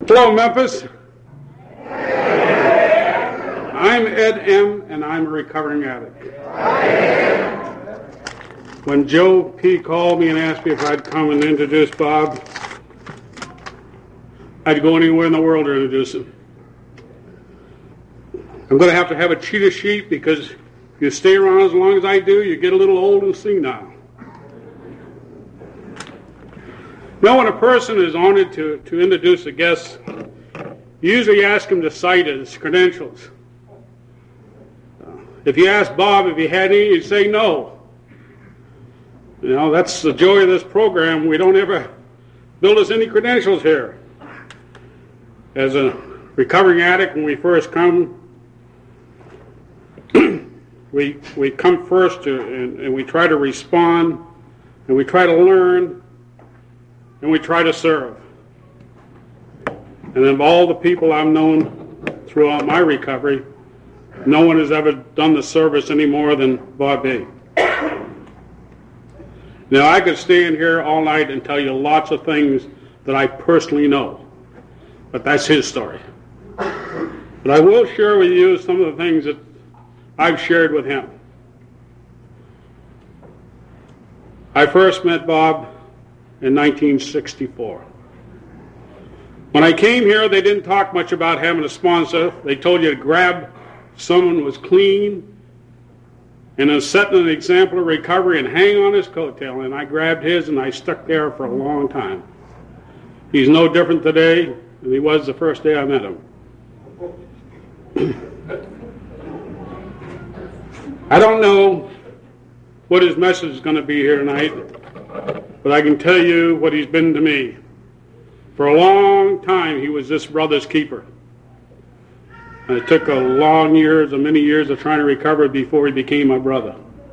Hello, Memphis. I'm Ed M., and I'm a recovering addict. When Joe P. called me and asked me if I'd come and introduce Bob, I'd go anywhere in the world to introduce him. I'm going to have a cheetah sheet because if you stay around as long as I do, you get a little old and senile. Now, when a person is honored to introduce a guest, you usually ask him to cite his credentials. If you ask Bob if he had any, he'd say no. You know, that's the joy of this program. We don't ever build us any credentials here. As a recovering addict, when we first come, we come first and we try to respond, and we try to learn, and we try to serve. And of all the people I've known throughout my recovery, no one has ever done the service any more than Bob B. Now, I could stand here all night and tell you lots of things that I personally know, but that's his story. But I will share with you some of the things that I've shared with him. I first met Bob in 1964. When I came here, they didn't talk much about having a sponsor. They told you to grab someone who was clean and is setting an example of recovery and hang on his coattail. And I grabbed his and I stuck there for a long time. He's no different today than he was the first day I met him. I don't know what his message is going to be here tonight, but I can tell you what he's been to me. For a long time, he was this brother's keeper. And it took many years of trying to recover before he became my brother.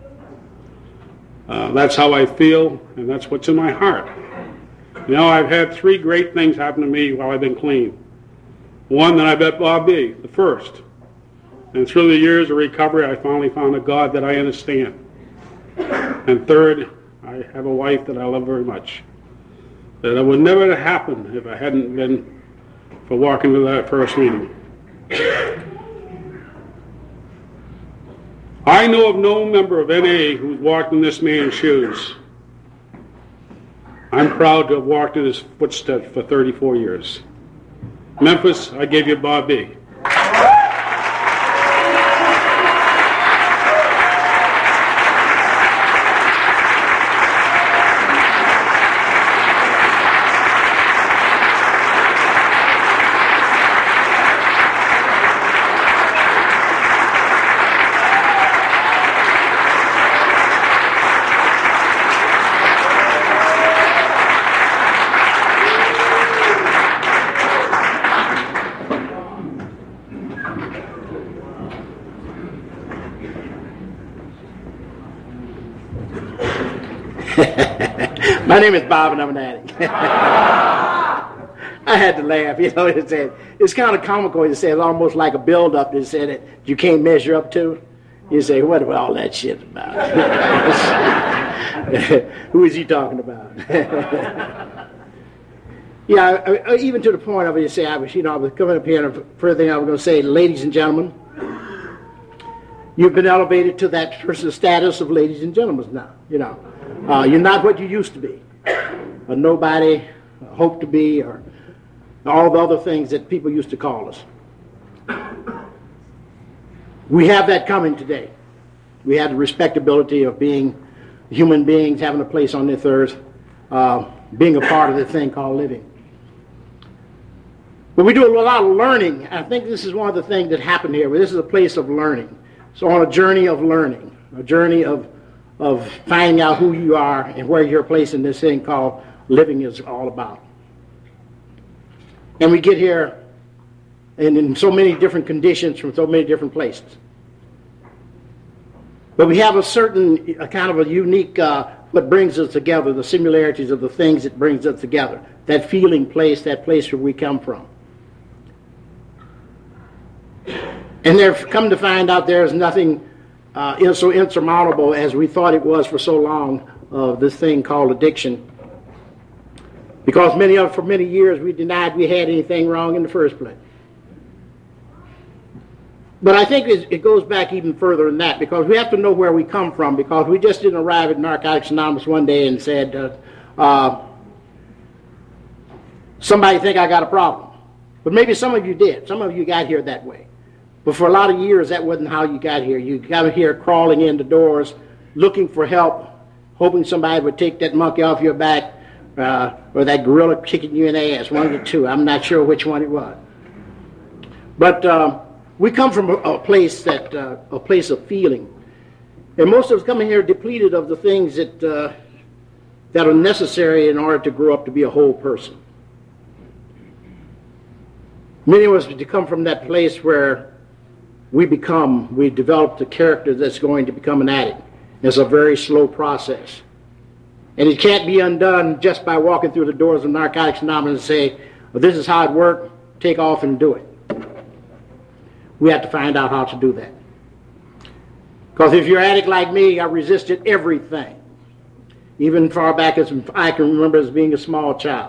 That's how I feel, and that's what's in my heart. You know, I've had 3 great things happen to me while I've been clean. One, that I met Bob B., the first. And through the years of recovery, I finally found a God that I understand. And third, I have a wife that I love very much. That would never have happened if I hadn't been for walking to that first meeting. I know of no member of NA who's walked in this man's shoes. I'm proud to have walked in his footsteps for 34 years. Memphis, I gave you Bob B. My name is Bob, and I'm an addict. I had to laugh, you know. It's kind of comical. You say it's almost like a build-up. You say that you can't measure up to. You say, what about all that shit about? Who is he talking about? Yeah, even to the point of it, you say, I was coming up here, and the first thing I was going to say, ladies and gentlemen, you've been elevated to that person's status of ladies and gentlemen now. You know, you're not what you used to be, or nobody hoped to be, or all the other things that people used to call us. We have that coming today. We have the respectability of being human beings, having a place on this earth, being a part of this thing called living. But we do a lot of learning. I think this is one of the things that happened here. This is a place of learning. So on a journey of learning, a journey of finding out who you are and where your place in this thing called living is all about. And we get here in so many different conditions from so many different places. But we have a kind of a unique, what brings us together, the similarities of the things that brings us together. That feeling place, that place where we come from. And they've come to find out there's nothing so insurmountable as we thought it was for so long, of this thing called addiction. Because for many years we denied we had anything wrong in the first place. But I think it goes back even further than that, because we have to know where we come from, because we just didn't arrive at Narcotics Anonymous one day and said, somebody think I got a problem. But maybe some of you did. Some of you got here that way. But for a lot of years, that wasn't how you got here. You got here crawling into doors, looking for help, hoping somebody would take that monkey off your back, or that gorilla kicking you in the ass, one of the two. I'm not sure which one it was. But we come from a place of feeling. And most of us coming here depleted of the things that are necessary in order to grow up to be a whole person. Many of us come from that place where we develop the character that's going to become an addict. It's a very slow process. And it can't be undone just by walking through the doors of Narcotics Anonymous and say, well, this is how it works, take off and do it. We have to find out how to do that. Because if you're an addict like me, I resisted everything. Even far back as I can remember as being a small child.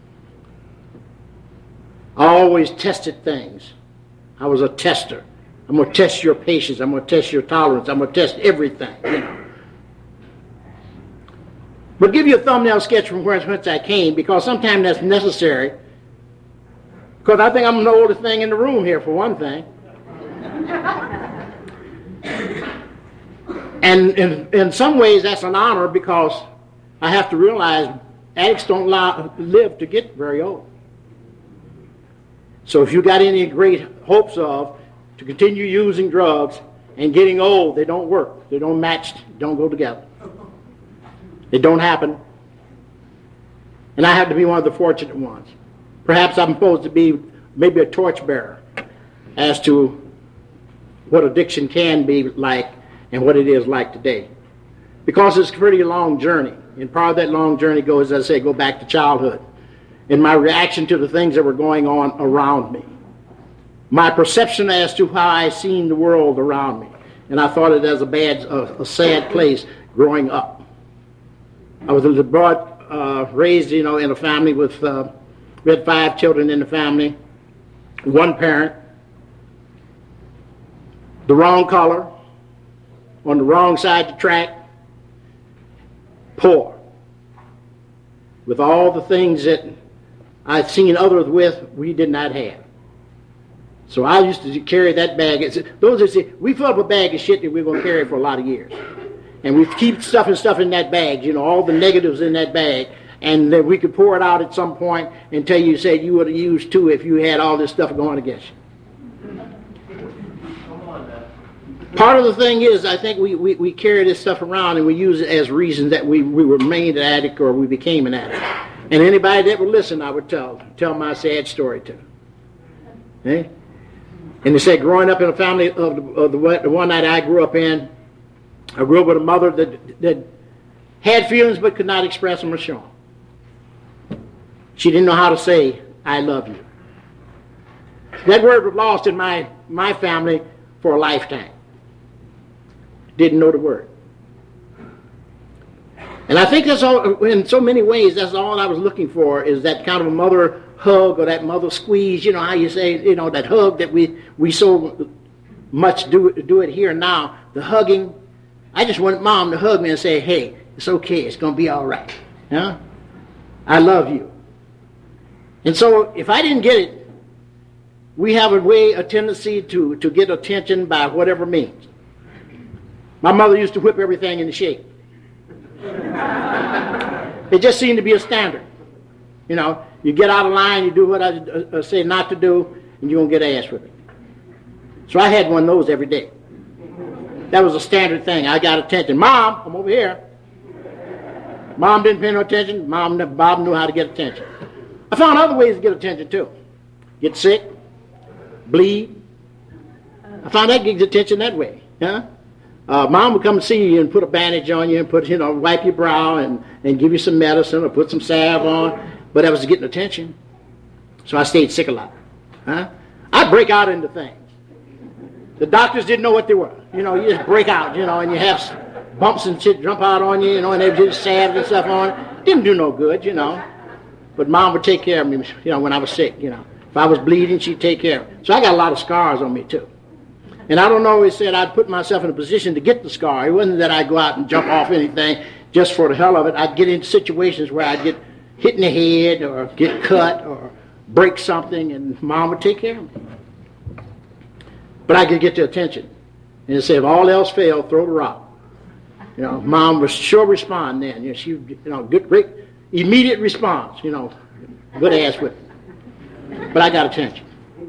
I always tested things. I was a tester. I'm going to test your patience. I'm going to test your tolerance. I'm going to test everything. You know. But give you a thumbnail sketch from whence I came, because sometimes that's necessary. Because I think I'm the oldest thing in the room here, for one thing. And in some ways that's an honor, because I have to realize addicts don't live to get very old. So if you got any great hopes of to continue using drugs and getting old, they don't work. They don't match, don't go together. It don't happen. And I have to be one of the fortunate ones. Perhaps I'm supposed to be maybe a torchbearer as to what addiction can be like and what it is like today. Because it's a pretty long journey. And part of that long journey goes, as I say, go back to childhood. And my reaction to the things that were going on around me. My perception as to how I seen the world around me. And I thought it as a sad place growing up. I was raised, in a family with, we had 5 children in the family, one parent, the wrong color, on the wrong side of the track, poor. With all the things that I'd seen others with, we did not have. So I used to carry that bag. We fill up a bag of shit that we're going to carry for a lot of years. And we keep stuff in that bag, all the negatives in that bag. And then we could pour it out at some point until you said you would have used 2 if you had all this stuff going against you. Part of the thing is, I think we carry this stuff around and we use it as reasons that we remained an addict or we became an addict. And anybody that would listen, I would tell my sad story to. Okay? And they say, growing up in a family of the one that I grew up in, I grew up with a mother that had feelings but could not express them or show them. She didn't know how to say, I love you. That word was lost in my family for a lifetime. Didn't know the word. And I think that's all, in so many ways, that's all I was looking for, is that kind of a mother hug or that mother squeeze, how you say, that hug that we so much do it here now, the hugging. I just wanted Mom to hug me and say, hey, it's okay, it's going to be all right. Yeah? I love you. And so if I didn't get it, we have a tendency to get attention by whatever means. My mother used to whip everything into shape. It just seemed to be a standard. You get out of line, you do what I say not to do, and you're going to get ass whipping. So I had one of those every day. That was a standard thing. I got attention. Mom, I'm over here. Mom didn't pay no attention. Bob knew how to get attention. I found other ways to get attention too. Get sick, bleed. I found that gets attention that way. Yeah? Mom would come and see you and put a bandage on you and put, wipe your brow and give you some medicine or put some salve on. But that was getting attention. So I stayed sick a lot. Huh? I'd break out into things. The doctors didn't know what they were. You just break out, and you have bumps and shit jump out on you, and they just salve and stuff on it. Didn't do no good, But Mom would take care of me, when I was sick, If I was bleeding, she'd take care of it. So I got a lot of scars on me, too. And I don't always say I'd put myself in a position to get the scar. It wasn't that I'd go out and jump off anything just for the hell of it. I'd get into situations where I'd get hit in the head or get cut or break something, and Mom would take care of me. But I could get their attention and say, if all else failed, throw the rock. Mom would sure respond then. She, good, great, immediate response. Good ass whipping. But I got attention.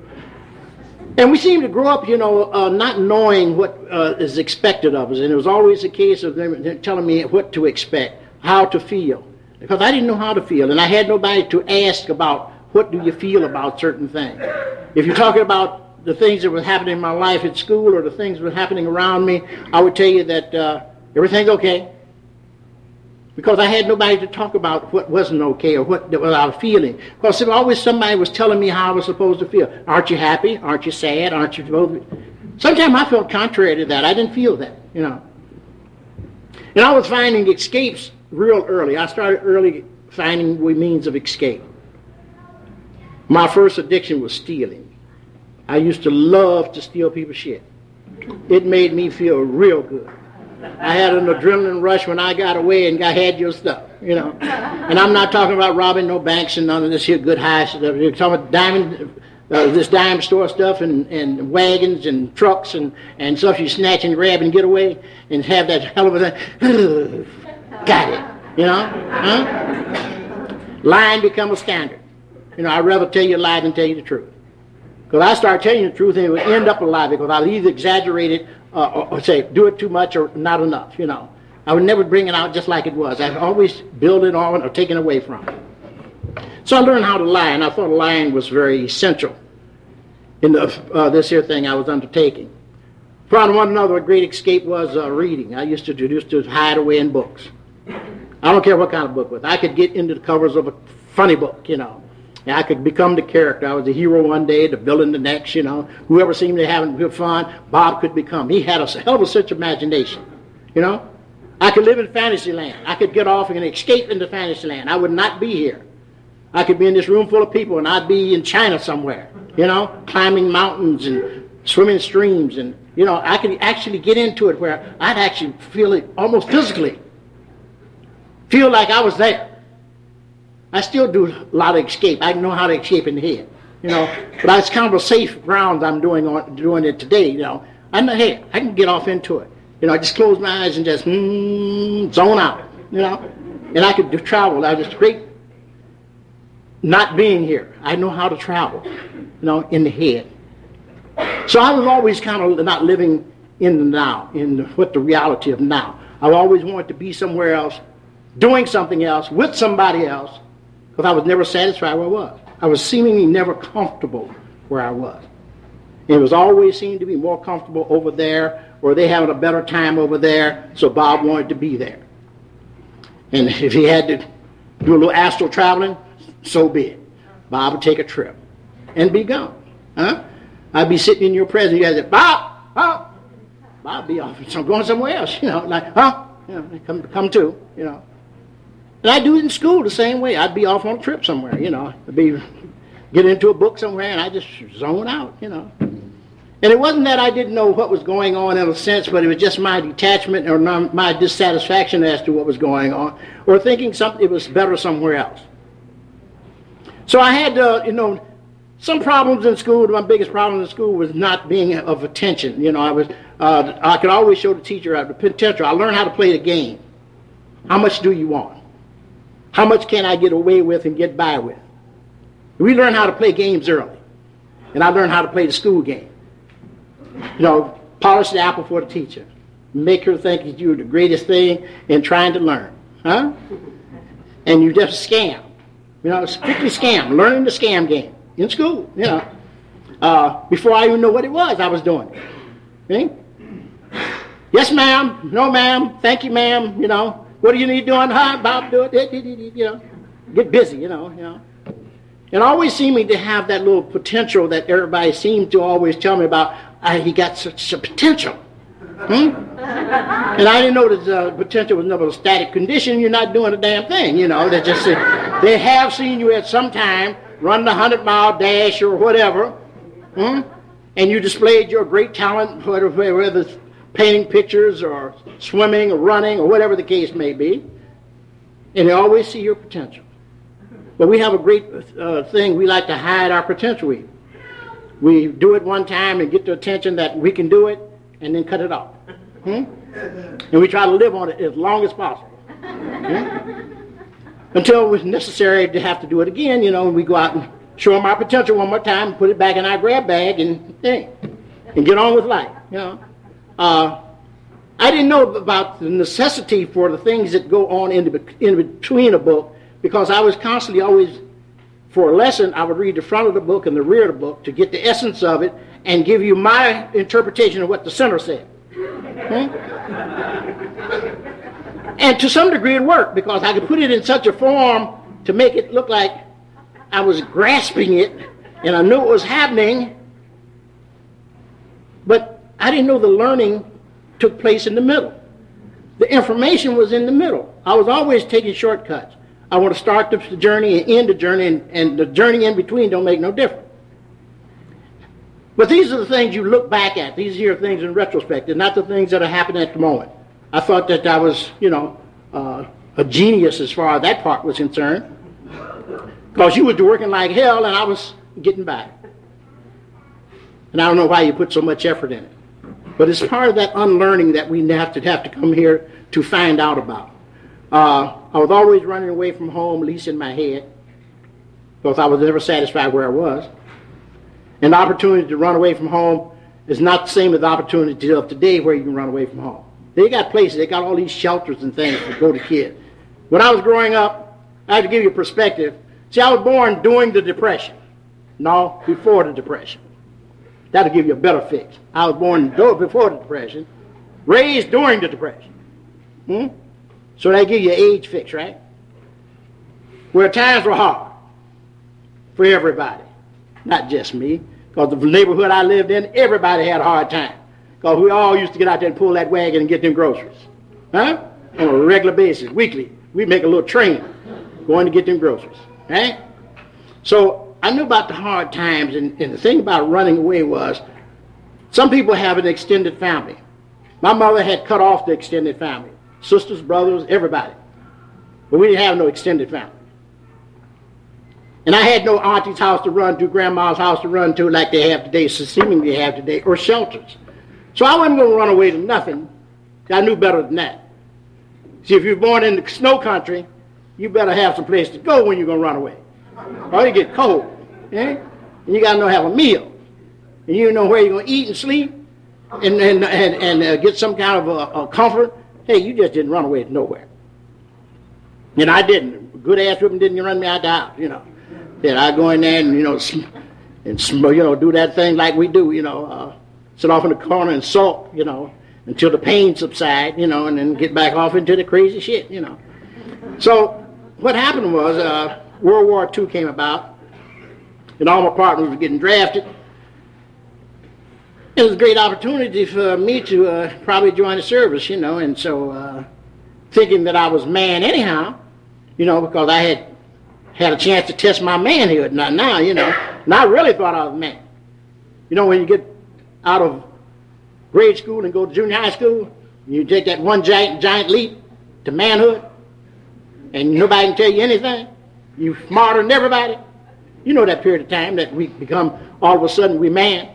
And we seem to grow up, not knowing what is expected of us. And it was always a case of them telling me what to expect, how to feel. Because I didn't know how to feel. And I had nobody to ask about what do you feel about certain things. If you're talking about the things that were happening in my life at school or the things that were happening around me, I would tell you that everything's okay. Because I had nobody to talk about what wasn't okay or what I was feeling. Because always somebody was telling me how I was supposed to feel. Aren't you happy? Aren't you sad? Aren't you supposed to be? Sometimes I felt contrary to that. I didn't feel that, And I was finding escapes real early. I started early finding means of escape. My first addiction was stealing. I used to love to steal people's shit. It made me feel real good. I had an adrenaline rush when I got away and had your stuff, And I'm not talking about robbing no banks and none of this here good high stuff. You're talking about this dime store stuff and wagons and trucks and stuff you snatch and grab and get away and have that hell of a thing. Got it, Huh? Lying become a standard. I'd rather tell you a lie than tell you the truth. Because I started telling you the truth and it would end up a lie because I would either exaggerate it or say, do it too much or not enough, I would never bring it out just like it was. I'd always build it on or take it away from it. So I learned how to lie, and I thought lying was very essential in this here thing I was undertaking. From one another, a great escape was reading. I used to hide away in books. I don't care what kind of book it was. I could get into the covers of a funny book, And I could become the character. I was the hero one day, the villain the next, Whoever seemed to have good fun, Bob could become. He had a hell of a such imagination, I could live in fantasy land. I could get off and escape into fantasy land. I would not be here. I could be in this room full of people and I'd be in China somewhere, climbing mountains and swimming streams. And, I could actually get into it where I'd actually feel it almost physically. Feel like I was there. I still do a lot of escape. I know how to escape in the head, But it's kind of a safe ground I'm doing it today, I know, hey, I can get off into it. I just close my eyes and just zone out, And I could travel. I was great not being here. I know how to travel, in the head. So I was always kind of not living in the now, in what the reality of now. I always wanted to be somewhere else, doing something else, with somebody else, because I was never satisfied where I was. I was seemingly never comfortable where I was. And it was always seemed to be more comfortable over there, or they having a better time over there, so Bob wanted to be there. And if he had to do a little astral traveling, so be it. Bob would take a trip and be gone. I'd be sitting in your presence, you guys say, Bob, Bob be off, so I'm going somewhere else, come to, And I do it in school the same way. I'd be off on a trip somewhere, I'd get into a book somewhere and I just zone out, And it wasn't that I didn't know what was going on in a sense, but it was just my detachment or my dissatisfaction as to what was going on, or thinking it was better somewhere else. So I had, some problems in school. My biggest problem in school was not being of attention. I could always show the teacher the potential. I learned how to play the game. How much do you want? How much can I get away with and get by with? We learn how to play games early. And I learned how to play the school game. Polish the apple for the teacher. Make her think that you're the greatest thing in trying to learn. And you just scam. Strictly scam. Learning the scam game in school. Before I even know what it was I was doing. Okay? Yes, ma'am. No, ma'am. Thank you, ma'am. What do you need doing? Hi, Bob, do it. Get busy, And always seeming to have that little potential that everybody seemed to always tell me about. He got such a potential. And I didn't know that potential was never a static condition. You're not doing a damn thing, That just They have seen you at some time run the 100-mile dash or whatever, and you displayed your great talent, whether it's painting pictures or swimming or running or whatever the case may be, and they always see your potential. But we have a great thing. We like to hide our potential. We do it one time and get the attention that we can do it and then cut it off. And we try to live on it as long as possible. Until it's necessary to have to do it again, and we go out and show them our potential one more time, put it back in our grab bag and get on with life. I didn't know about the necessity for the things that go on in between a book, because I was constantly always, for a lesson, I would read the front of the book and the rear of the book to get the essence of it and give you my interpretation of what the center said. And to some degree it worked, because I could put it in such a form to make it look like I was grasping it and I knew it was happening, but I didn't know the learning took place in the middle. The information was in the middle. I was always taking shortcuts. I want to start the journey and end the journey, and the journey in between don't make no difference. But these are the things you look back at. These are things in retrospect. They're not the things that are happening at the moment. I thought that I was, a genius as far as that part was concerned, because you was working like hell and I was getting by. And I don't know why you put so much effort in it. But it's part of that unlearning that we have to come here to find out about. I was always running away from home, at least in my head, because I was never satisfied where I was. And the opportunity to run away from home is not the same as the opportunity of today where you can run away from home. They got places, they got all these shelters and things to go to kids. When I was growing up, I have to give you a perspective. See, I was born during the Depression. No, before the Depression. That'll give you a better fix. I was born before the Depression, raised during the Depression. So they give you an age fix, right? Where times were hard for everybody, not just me. Because the neighborhood I lived in, everybody had a hard time. Because we all used to get out there and pull that wagon and get them groceries. On a regular basis, weekly. We'd make a little train going to get them groceries. Right? So I knew about the hard times, and the thing about running away was, some people have an extended family. My mother had cut off the extended family. Sisters, brothers, everybody. But we didn't have no extended family. And I had no auntie's house to run to, grandma's house to run to like they have today, seemingly they have today, or shelters. So I wasn't going to run away to nothing. I knew better than that. See, if you're born in the snow country, you better have some place to go when you're going to run away. Or you get cold. And you got to know how to have a meal. And you know where you're going to eat and sleep and get some kind of a comfort. Hey, you just didn't run away to nowhere. And I didn't. Good ass whipping didn't run me out the house, Then I go in there and, do that thing like we do, sit off in the corner and sulk, until the pain subside, and then get back off into the crazy shit, So what happened was World War II came about, and all my partners were getting drafted. It was a great opportunity for me to probably join the service, and so thinking that I was man anyhow, because I had a chance to test my manhood. Not now, and I really thought I was a man. When you get out of grade school and go to junior high school, you take that one giant leap to manhood, and nobody can tell you anything. You're smarter than everybody. You know that period of time that we become, all of a sudden, we man.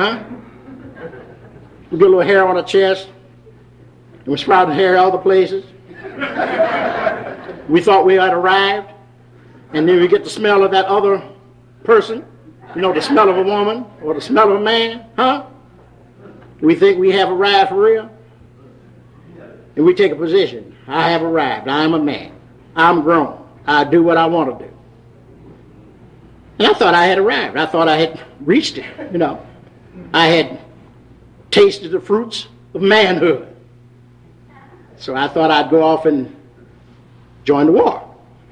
We get a little hair on our chest, and we're sprouting hair other places. We thought we had arrived, and then we get the smell of that other person, the smell of a woman or the smell of a man, We think we have arrived for real, and we take a position. I have arrived. I am a man. I'm grown. I do what I want to do. And I thought I had arrived. I thought I had reached it, I had tasted the fruits of manhood. So I thought I'd go off and join the war.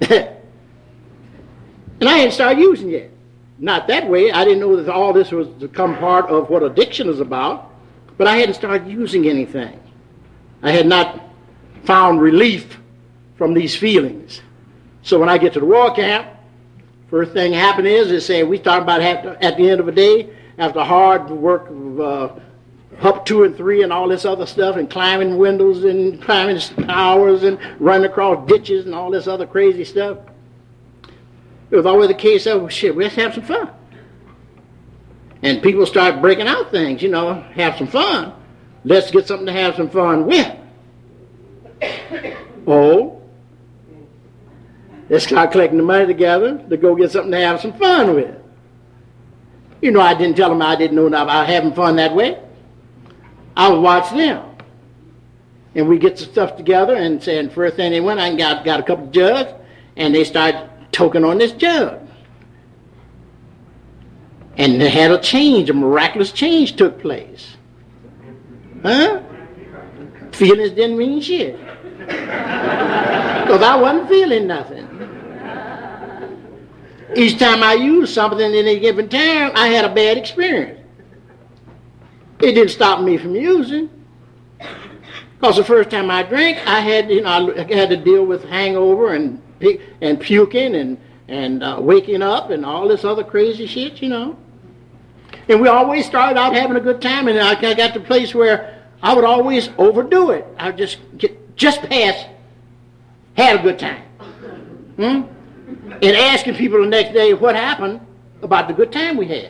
And I hadn't started using yet. Not that way. I didn't know that all this was to become part of what addiction is about, but I hadn't started using anything. I had not found relief from these feelings. So when I get to the war camp, first thing happened is they say we start about at the end of the day, after hard work of up 2 and 3 and all this other stuff, and climbing windows and climbing towers and running across ditches and all this other crazy stuff. It was always the case of, well, shit, let's have some fun. And people start breaking out things, have some fun. Let's get something to have some fun with. Oh, let's start collecting the money together to go get something to have some fun with. I didn't tell them I didn't know about having fun that way. I would watch them. And we get the stuff together and saying, first thing they went, I got a couple of jugs, and they started toking on this jug. And they had a miraculous change took place. Huh? Feelings didn't mean shit. Because I wasn't feeling nothing. Each time I used something in a given time, I had a bad experience. It didn't stop me from using. Because the first time I drank, I had to deal with hangover and puking and waking up and all this other crazy shit, And we always started out having a good time, and I got to the place where I would always overdo it. I would just pass, had a good time. And asking people the next day what happened about the good time we had.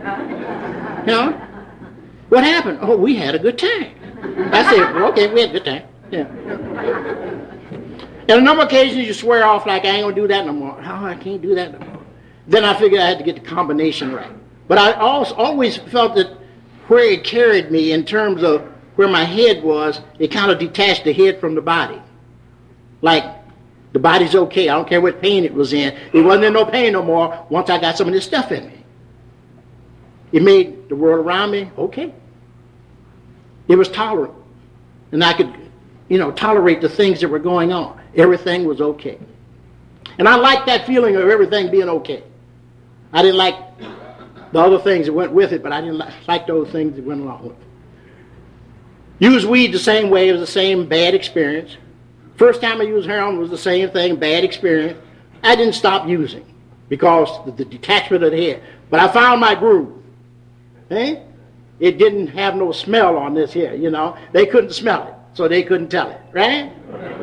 What happened? Oh, we had a good time. I said, well, okay, we had a good time. Yeah. And on a number of occasions you swear off like, I ain't going to do that no more. Oh, I can't do that no more. Then I figured I had to get the combination right. But I always felt that where it carried me in terms of where my head was, it kind of detached the head from the body. Like, the body's okay. I don't care what pain it was in. It wasn't in no pain no more once I got some of this stuff in me. It made the world around me okay. It was tolerant. And I could, tolerate the things that were going on. Everything was okay. And I liked that feeling of everything being okay. I didn't like the other things that went with it, but I didn't like those things that went along with it. Use weed the same way. It was the same bad experience. First time I used heroin was the same thing, bad experience. I didn't stop using because the detachment of the head. But I found my groove. It didn't have no smell on this here, They couldn't smell it, so they couldn't tell it, right?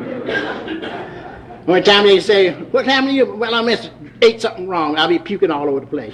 One time they say, what happened to you? Well, I ate something wrong. I'll be puking all over the place,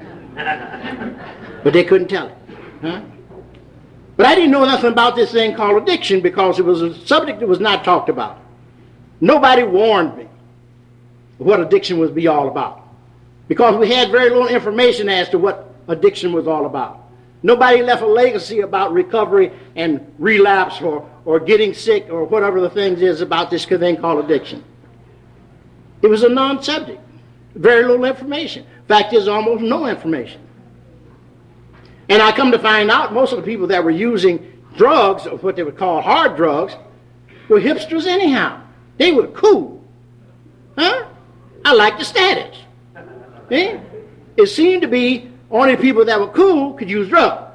But they couldn't tell it. Huh? But I didn't know nothing about this thing called addiction because it was a subject that was not talked about. Nobody warned me what addiction was be all about because we had very little information as to what addiction was all about. Nobody left a legacy about recovery and relapse or getting sick or whatever the things is about this thing called addiction. It was a non-subject. Very little information. Fact is, almost no information. And I come to find out most of the people that were using drugs, or what they would call hard drugs, were hipsters anyhow. They were cool. Huh? I like the status. It seemed to be only people that were cool could use drugs.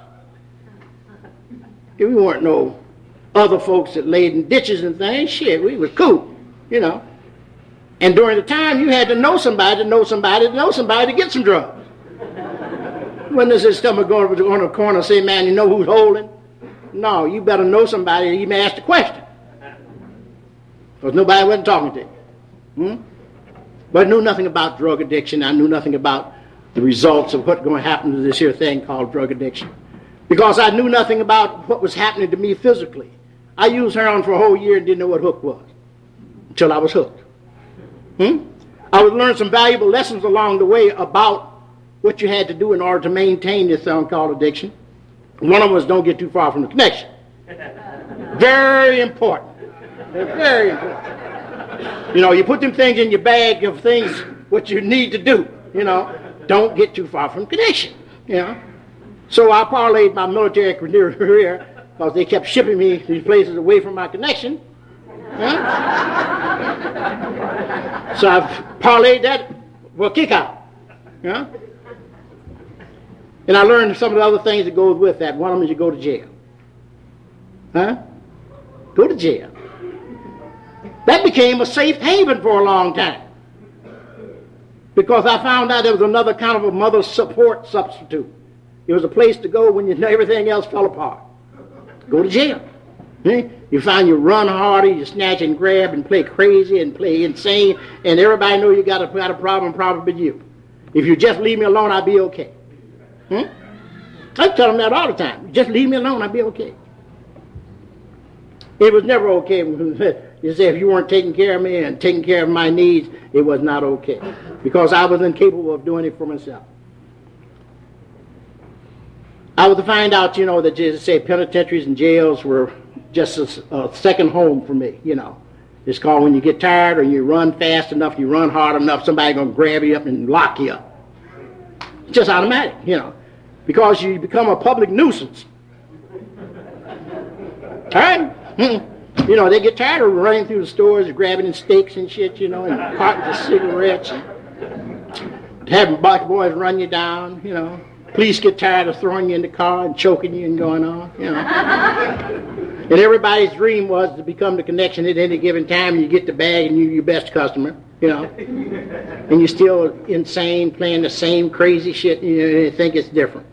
We weren't no other folks that laid in ditches and things. Shit, we were cool, And during the time, you had to know somebody to know somebody to know somebody to get some drugs. When does this stomach go over on the corner and say, man, you know who's holding? No, you better know somebody and you may ask the question. Because nobody wasn't talking to you. But I knew nothing about drug addiction. I knew nothing about the results of what's going to happen to this here thing called drug addiction. Because I knew nothing about what was happening to me physically. I used heroin for a whole year and didn't know what hook was until I was hooked. I would learn some valuable lessons along the way about what you had to do in order to maintain this thing called addiction. One of them was don't get too far from the connection. Very important. Very important. You put them things in your bag of things what you need to do. Don't get too far from connection. So I parlayed my military career because they kept shipping me to these places away from my connection. So I've parlayed that for a kick out. And I learned some of the other things that goes with that. One of them is you go to jail. Go to jail. That became a safe haven for a long time. because I found out there was another kind of a mother support substitute. It was a place to go when everything else fell apart. Go to jail. You find you run harder, you snatch and grab and play crazy and play insane, and everybody know you got a problem, probably you. If you just leave me alone, I'll be okay. I tell them that all the time. Just leave me alone, I'll be okay. It was never okay. You say if you weren't taking care of me and taking care of my needs, it was not okay. Because I was incapable of doing it for myself. I was to find out, that just say penitentiaries and jails were just a second home for me, It's called when you get tired or you run fast enough, you run hard enough, somebody's going to grab you up and lock you up. It's just automatic, because you become a public nuisance. All right? They get tired of running through the stores, grabbing steaks and shit, and cartons of cigarettes, having black boys run you down, Police get tired of throwing you in the car and choking you and going on, And everybody's dream was to become the connection at any given time. You get the bag and you're your best customer, And you're still insane, playing the same crazy shit, and you think it's different.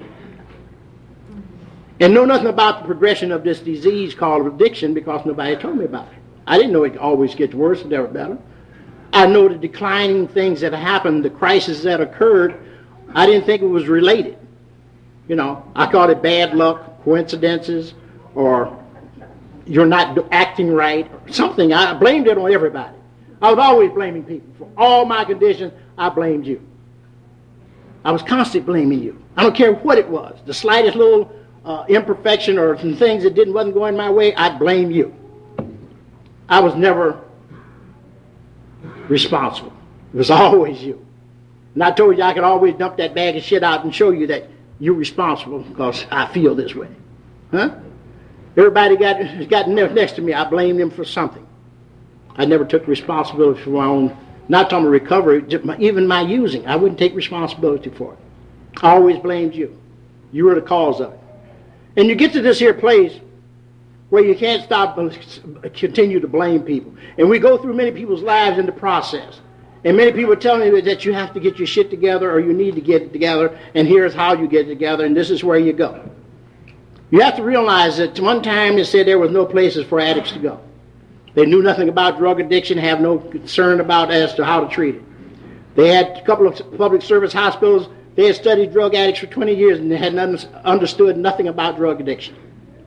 And know nothing about the progression of this disease called addiction because nobody told me about it. I didn't know it always gets worse and never better. I know the declining things that happened, the crisis that occurred. I didn't think it was related. I called it bad luck, coincidences, or you're not acting right, or something. I blamed it on everybody. I was always blaming people. For all my conditions, I blamed you. I was constantly blaming you. I don't care what it was. The slightest little imperfection or some things that wasn't going my way, I'd blame you. I was never responsible. It was always you. And I told you I could always dump that bag of shit out and show you that you're responsible because I feel this way. Everybody got next to me, I blamed them for something. I never took responsibility for my own, not talking about recovery, even my using. I wouldn't take responsibility for it. I always blamed you. You were the cause of it. And you get to this here place where you can't stop but continue to blame people. And we go through many people's lives in the process. And many people are telling you that you have to get your shit together or you need to get it together, and here's how you get it together, and this is where you go. You have to realize that one time they said there was no places for addicts to go. They knew nothing about drug addiction, have no concern about as to how to treat it. They had a couple of public service hospitals. They had studied drug addicts for 20 years and they had understood nothing about drug addiction.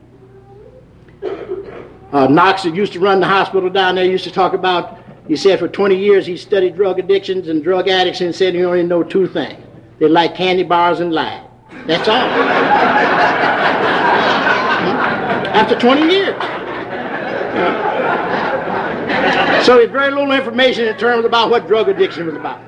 Knox, that used to run the hospital down there, used to talk about, he said for 20 years he studied drug addictions and drug addicts and said he only know two things. They like candy bars and lied. That's all. After 20 years. So there's very little information in terms about what drug addiction was about.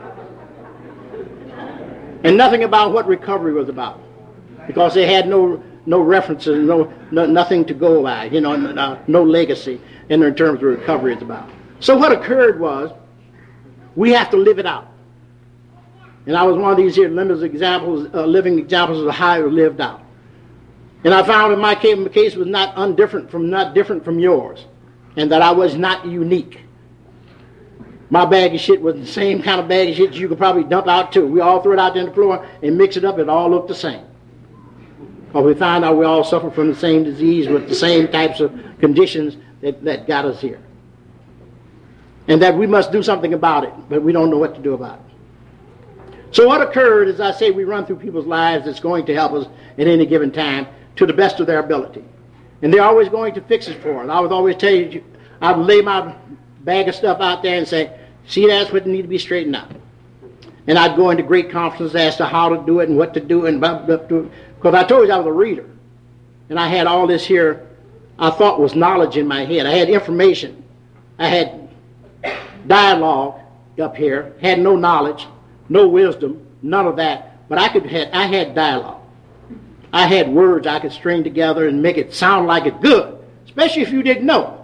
And nothing about what recovery was about. Because they had no references, nothing to go by, no legacy in terms of recovery is about. So what occurred was, we have to live it out. And I was one of these here living examples of how it was lived out. And I found that my case was not different from yours, and that I was not unique. My bag of shit was the same kind of bag of shit you could probably dump out too. We all throw it out there on the floor and mix it up, it all looked the same. But we found out we all suffer from the same disease with the same types of conditions that got us here. And that we must do something about it, but we don't know what to do about it. So what occurred is, I say, we run through people's lives that's going to help us at any given time to the best of their ability. And they're always going to fix it for us. I would always tell you, I would lay my bag of stuff out there and say, see, that's what needs to be straightened out. And I'd go into great conferences as to how to do it and what to do and blah, blah, blah. Because I told you I was a reader. And I had all this here I thought was knowledge in my head. I had information. I had dialogue up here, had no knowledge, no wisdom, none of that. But I had dialogue. I had words I could string together and make it sound like it good, especially if you didn't know.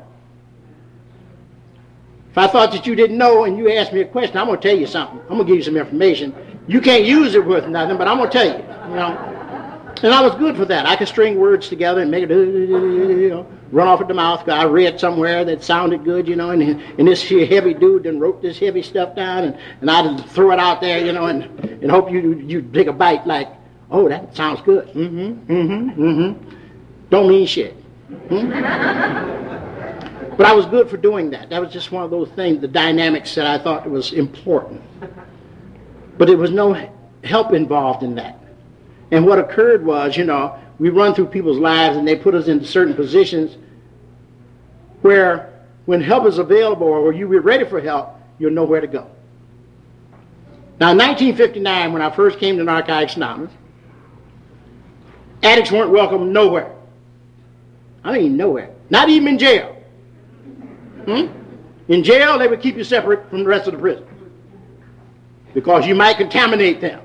If I thought that you didn't know and you asked me a question, I'm going to tell you something. I'm going to give you some information. You can't use it with nothing, but I'm going to tell you, And I was good for that. I could string words together and make it, run off at the mouth. 'Cause I read somewhere that sounded good, and this here heavy dude then wrote this heavy stuff down, and I just threw it out there, and hope you take a bite like, oh, that sounds good. Don't mean shit. But I was good for doing that. That was just one of those things, the dynamics that I thought was important. But there was no help involved in that. And what occurred was, we run through people's lives and they put us into certain positions where when help is available or you were ready for help, you'll know where to go. Now, in 1959, when I first came to Narcotics Anonymous, addicts weren't welcome nowhere. I mean nowhere. Not even in jail. In jail, they would keep you separate from the rest of the prison because you might contaminate them.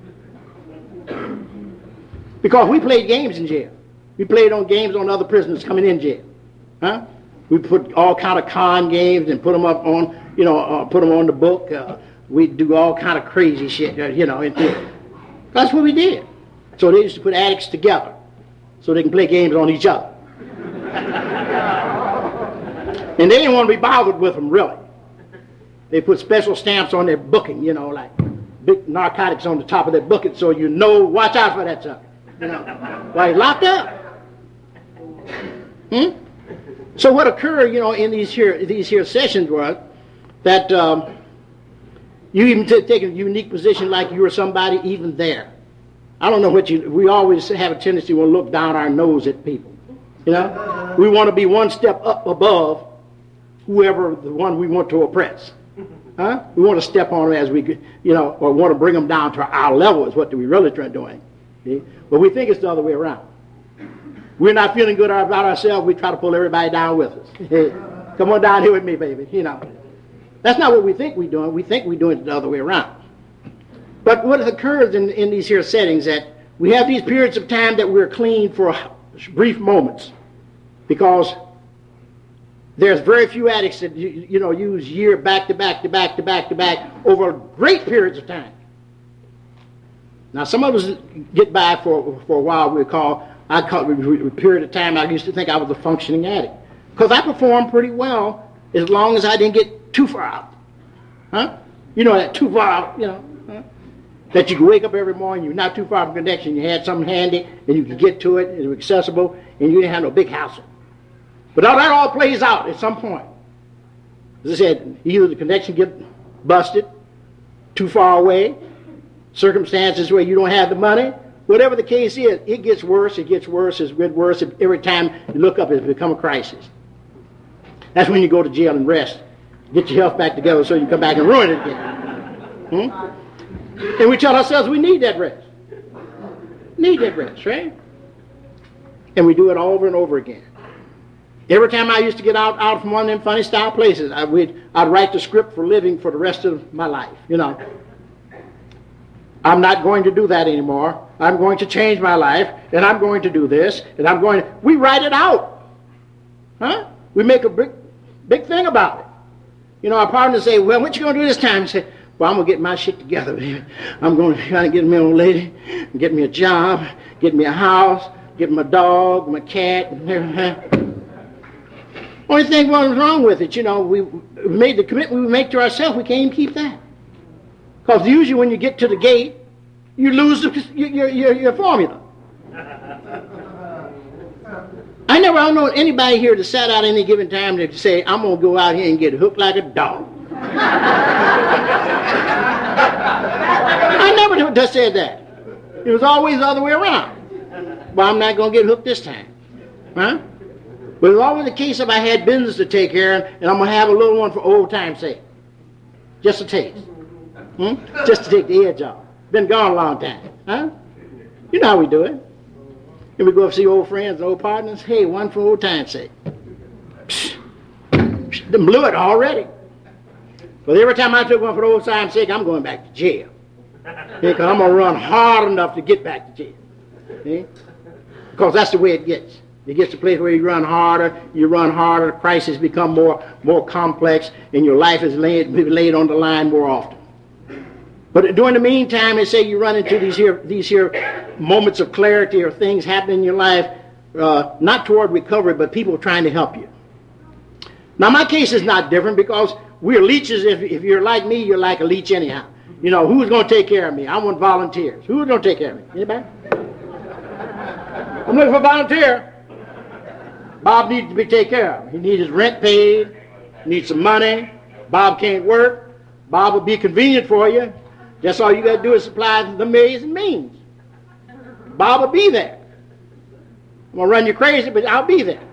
Because we played games in jail. We played on games on other prisoners coming in jail. We put all kind of con games and put them up on, put them on the book. We'd do all kind of crazy shit, That's what we did. So they used to put addicts together so they can play games on each other. And they didn't want to be bothered with them, really. They put special stamps on their booking, like big narcotics on the top of their booking so watch out for that sucker. While he's locked up. So what occurred, in these here sessions was that you even take a unique position like you were somebody even there. I don't know we always have a tendency to look down our nose at people. We want to be one step up above whoever the one we want to oppress. We want to step on them as we, or want to bring them down to our level is what we really try doing. See? But we think it's the other way around. We're not feeling good about ourselves. We try to pull everybody down with us. Hey, come on down here with me, baby. That's not what we think we're doing. We think we're doing it the other way around. But what occurs in these here settings that we have these periods of time that we're clean for brief moments because there's very few addicts that use year back to back to back to back to back over great periods of time. Now some of us get by for a while. I call it a period of time. I used to think I was a functioning addict because I performed pretty well as long as I didn't get too far out. That too far out. That you can wake up every morning, you're not too far from connection. You had something handy and you could get to it. It was accessible and you didn't have no big hassle. But that all plays out at some point. As I said, either the connection gets busted, too far away, circumstances where you don't have the money, whatever the case is, it gets worse, it gets worse, it gets worse. Every time you look up, it's become a crisis. That's when you go to jail and rest. Get your health back together so you can come back and ruin it again. And we tell ourselves we need that rest. Need that rest, right? And we do it over and over again. Every time I used to get out from one of them funny style places, I'd write the script for living for the rest of my life. I'm not going to do that anymore. I'm going to change my life, and I'm going to do this, and we write it out. We make a big thing about it. Our partners say, well, what you going to do this time? I say, well, I'm going to get my shit together, baby. I'm going to try to get me an old lady, get me a job, get me a house, get my dog, my cat, and everything. Only thing what was wrong with it, we made the commitment we make to ourselves, we can't even keep that. Because usually when you get to the gate, you lose your formula. I don't know anybody here that sat out any given time to say, I'm going to go out here and get hooked like a dog. I never just said that. It was always the other way around. Well, I'm not going to get hooked this time. But it was always the case if I had business to take care of, and I'm going to have a little one for old time's sake. Just a taste. Just to take the edge off. Been gone a long time. You know how we do it. And we go up see old friends, old partners. Hey, one for old time's sake. Them blew it already. But every time I took one for old time's sake, I'm going back to jail. Because I'm going to run hard enough to get back to jail. See? Because that's the way it gets. It gets to a place where you run harder, the crises become more complex, and your life is laid on the line more often. But during the meantime, they say you run into these here moments of clarity or things happen in your life, not toward recovery, but people trying to help you. Now, my case is not different because we're leeches. If you're like me, you're like a leech anyhow. You know, who's going to take care of me? I want volunteers. Who's going to take care of me? Anybody? I'm looking for a volunteer. Bob needs to be taken care of. He needs his rent paid. He needs some money. Bob can't work. Bob will be convenient for you. That's all you got to do is supply the ways and means. Bob will be there. I'm going to run you crazy, but I'll be there.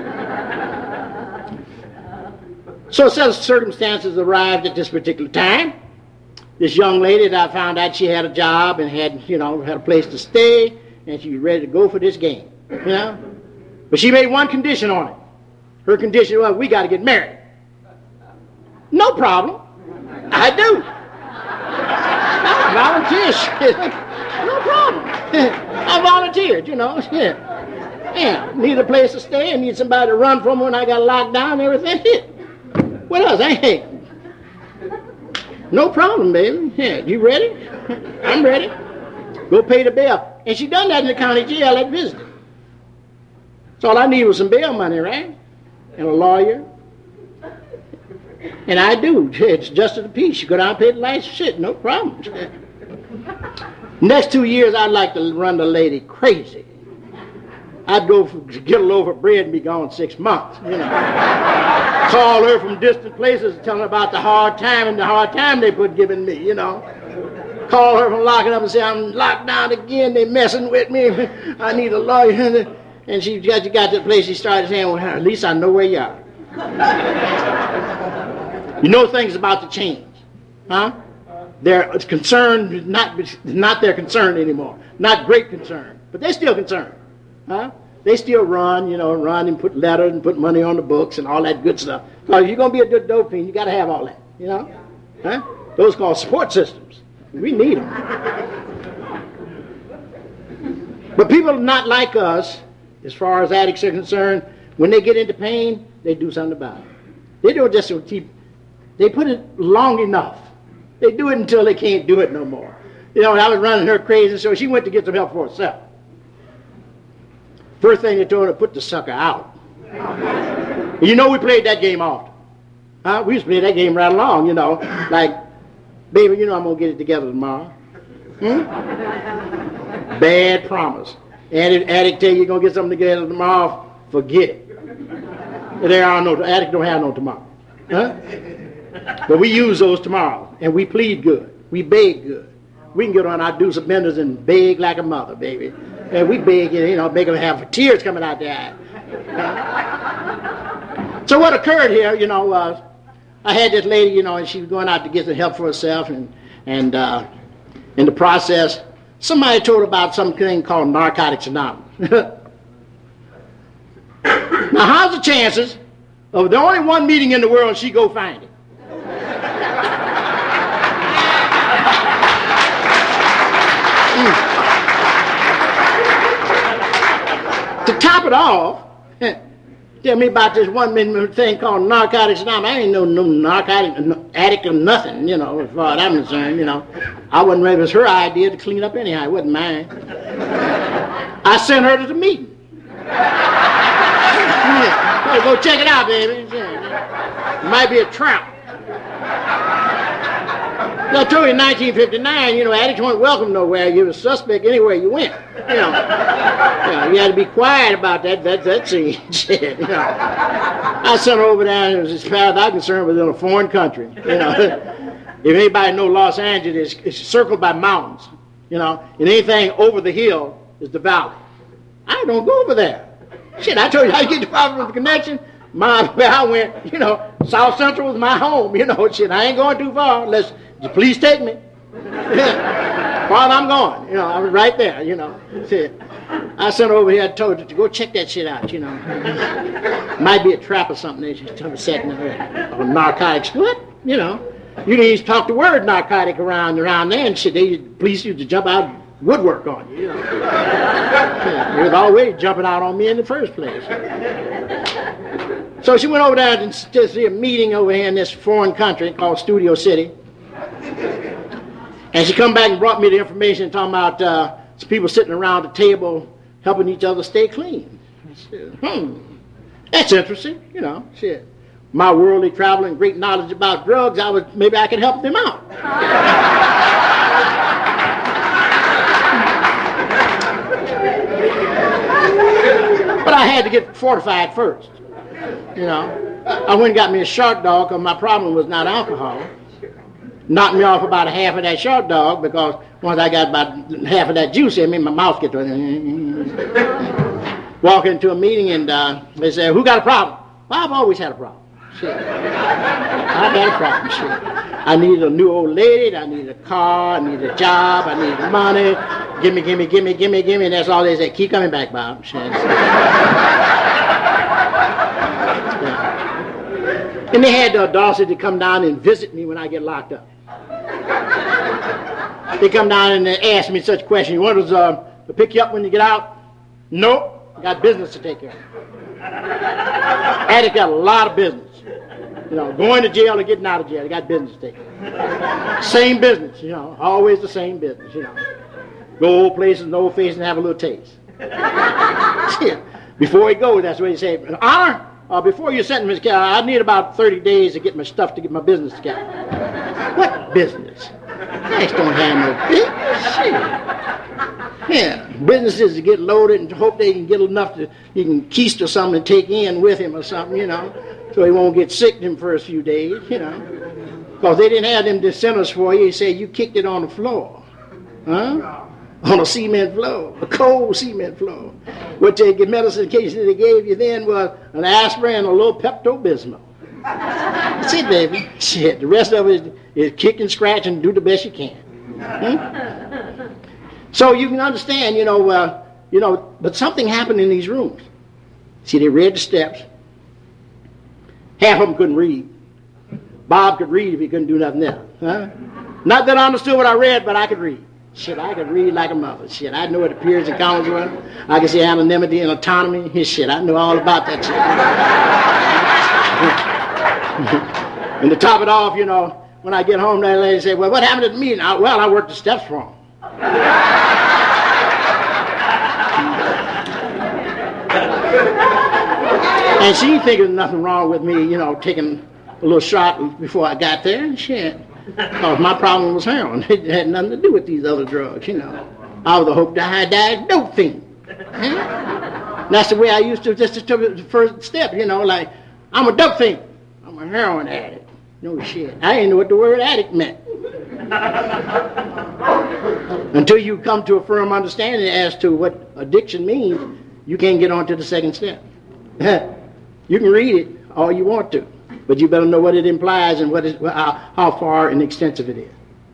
So circumstances arrived at this particular time. This young lady that I found out she had a job and had a place to stay, and she was ready to go for this game. But she made one condition on it. Her condition was, we got to get married. No problem. I do. I volunteered. No problem. I volunteered, Yeah, need a place to stay. I need somebody to run from when I got locked down and everything. What else? Hey, no problem, baby. Yeah, you ready? I'm ready. Go pay the bail. And she done that in the county jail at Visitor. So all I need was some bail money, right? And a lawyer. And I do. It's just of the peace. You go down and pay the license. Shit, no problem. Next 2 years, I'd like to run the lady crazy. I'd go get a loaf of bread and be gone 6 months, Call her from distant places and tell her about the hard time they put giving me, Call her from locking up and say, I'm locked down again, they messing with me, I need a lawyer. And she got to the place, she started saying, well, at least I know where you are. Things about to change, huh? They're concerned, not their concern anymore. Not great concern, but they're still concerned. Huh? They still run and put letters and put money on the books and all that good stuff. Because if you're going to be a good dope fiend, you got to have all that, Huh? Those are called support systems. We need them. But people not like us, as far as addicts are concerned, when they get into pain, they do something about it. They don't just they put it long enough. They do it until they can't do it no more. I was running her crazy, so she went to get some help for herself. First thing they told her, put the sucker out. We played that game often. Huh? We used to play that game right along, Like, baby, I'm going to get it together tomorrow. Bad promise. Addict tell you you're going to get something together tomorrow, forget it. Addict don't have no tomorrow. Huh? But we use those tomorrow, and we plead good. We beg good. We can get on our deuce of benders and beg like a mother, baby. And we beg, make them have tears coming out their eye. So what occurred here, was I had this lady, and she was going out to get some help for herself, and in the process, somebody told her about something called Narcotics Anonymous. Now, how's the chances of the only one meeting in the world and she go find it? To top it off, tell me about this one thing called Narcotics Anonymous. I ain't no narcotic addict or nothing, as far as I'm concerned, I wasn't ready. It was her idea to clean up anyhow. It wasn't mine. I sent her to the meeting. Go check it out, baby. It might be a trap. I told you in 1959, addicts weren't welcome nowhere. You were a suspect anywhere you went. You had to be quiet about that scene. I sent her over there, and as far as I'm concerned, was in a foreign country. If anybody knows Los Angeles, it's circled by mountains. And anything over the hill is the valley. I don't go over there. Shit, I told you how you get the problem with the connection. Where I went, South Central was my home. Shit, I ain't going too far unless you please take me. Father, I'm going. I was right there, Shit. I sent her over here, I told her to go check that shit out, Might be a trap or something. They just setting or narcotics. What? You didn't even talk the word narcotic around there and shit. Police used to jump out woodwork on you. They was already jumping out on me in the first place. So she went over there to see a meeting over here in this foreign country called Studio City. And she come back and brought me the information talking about some people sitting around the table helping each other stay clean. Shit. That's interesting, you know, shit. My worldly travel and great knowledge about drugs, maybe I could help them out. But I had to get fortified first, you know. I went and got me a shark dog because my problem was not alcohol. Knocked me off about half of that shark dog because once I got about half of that juice in me, my mouth gets walk into a meeting and they say, who got a problem? Well, I've always had a problem. Shit. I got a problem. Shit. I need a new old lady. I need a car. I need a job. I need money. Give me. And that's all they say. Keep coming back, Bob. Shit. Yeah. And they had the audacity to come down and visit me when I get locked up. They come down and they ask me such questions. You want us to pick you up when you get out? Nope. I got business to take care of. Addict got a lot of business. You know, going to jail or getting out of jail, they got business to take care of. Same business, you know, always the same business, you know. Go old places, no faces, and have a little taste. Shit. Before he goes, that's what he say. Honor, before you send me, I need about 30 days to get my stuff, to get my business together. What business? Guys don't have no business. Shit. Yeah, businesses to get loaded and hope they can get enough to, you can keister something and take in with him or something, you know, so he won't get sick in the first few days, you know. Because they didn't have them dissenters for you. He said you kicked it on the floor. Huh? On a cement floor, a cold cement floor. What they get medication they gave you then was an aspirin and a little Pepto-Bismol. That's it, baby. Shit, the rest of it is kick and scratch and do the best you can. So you can understand, you know, but something happened in these rooms. See, they read the steps. Half of them couldn't read. Bob could read if he couldn't do nothing else. Huh? Not that I understood what I read, but I could read. Shit, I could read like a mother. Shit, I know what appears and counts were. I could say anonymity and autonomy. His shit, I know all about that shit. And to top it off, you know, when I get home, that lady say, well, what happened at the meeting? Well, I worked the steps wrong. And she thinking nothing wrong with me, you know, taking a little shot before I got there and shit. Because my problem was heroin. It had nothing to do with these other drugs, you know. I was a hope die dope fiend. And that's the way I used to just took the first step, you know, like, I'm a dope fiend. I'm a heroin addict. No shit. I didn't know what the word addict meant. Until you come to a firm understanding as to what addiction means, you can't get on to the second step. You can read it all you want to, but you better know what it implies and how far and extensive it is.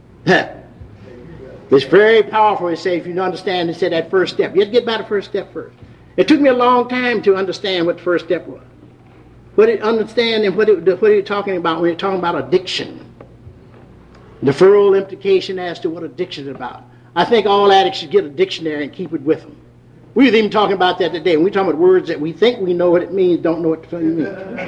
It's very powerful to say, if you understand, and say that first step. You have to get by the first step first. It took me a long time to understand what the first step was. What are you talking about when you're talking about addiction? The full implication as to what addiction is about. I think all addicts should get a dictionary and keep it with them. We were even talking about that today. When we're talking about words that we think we know what it means, don't know what it means.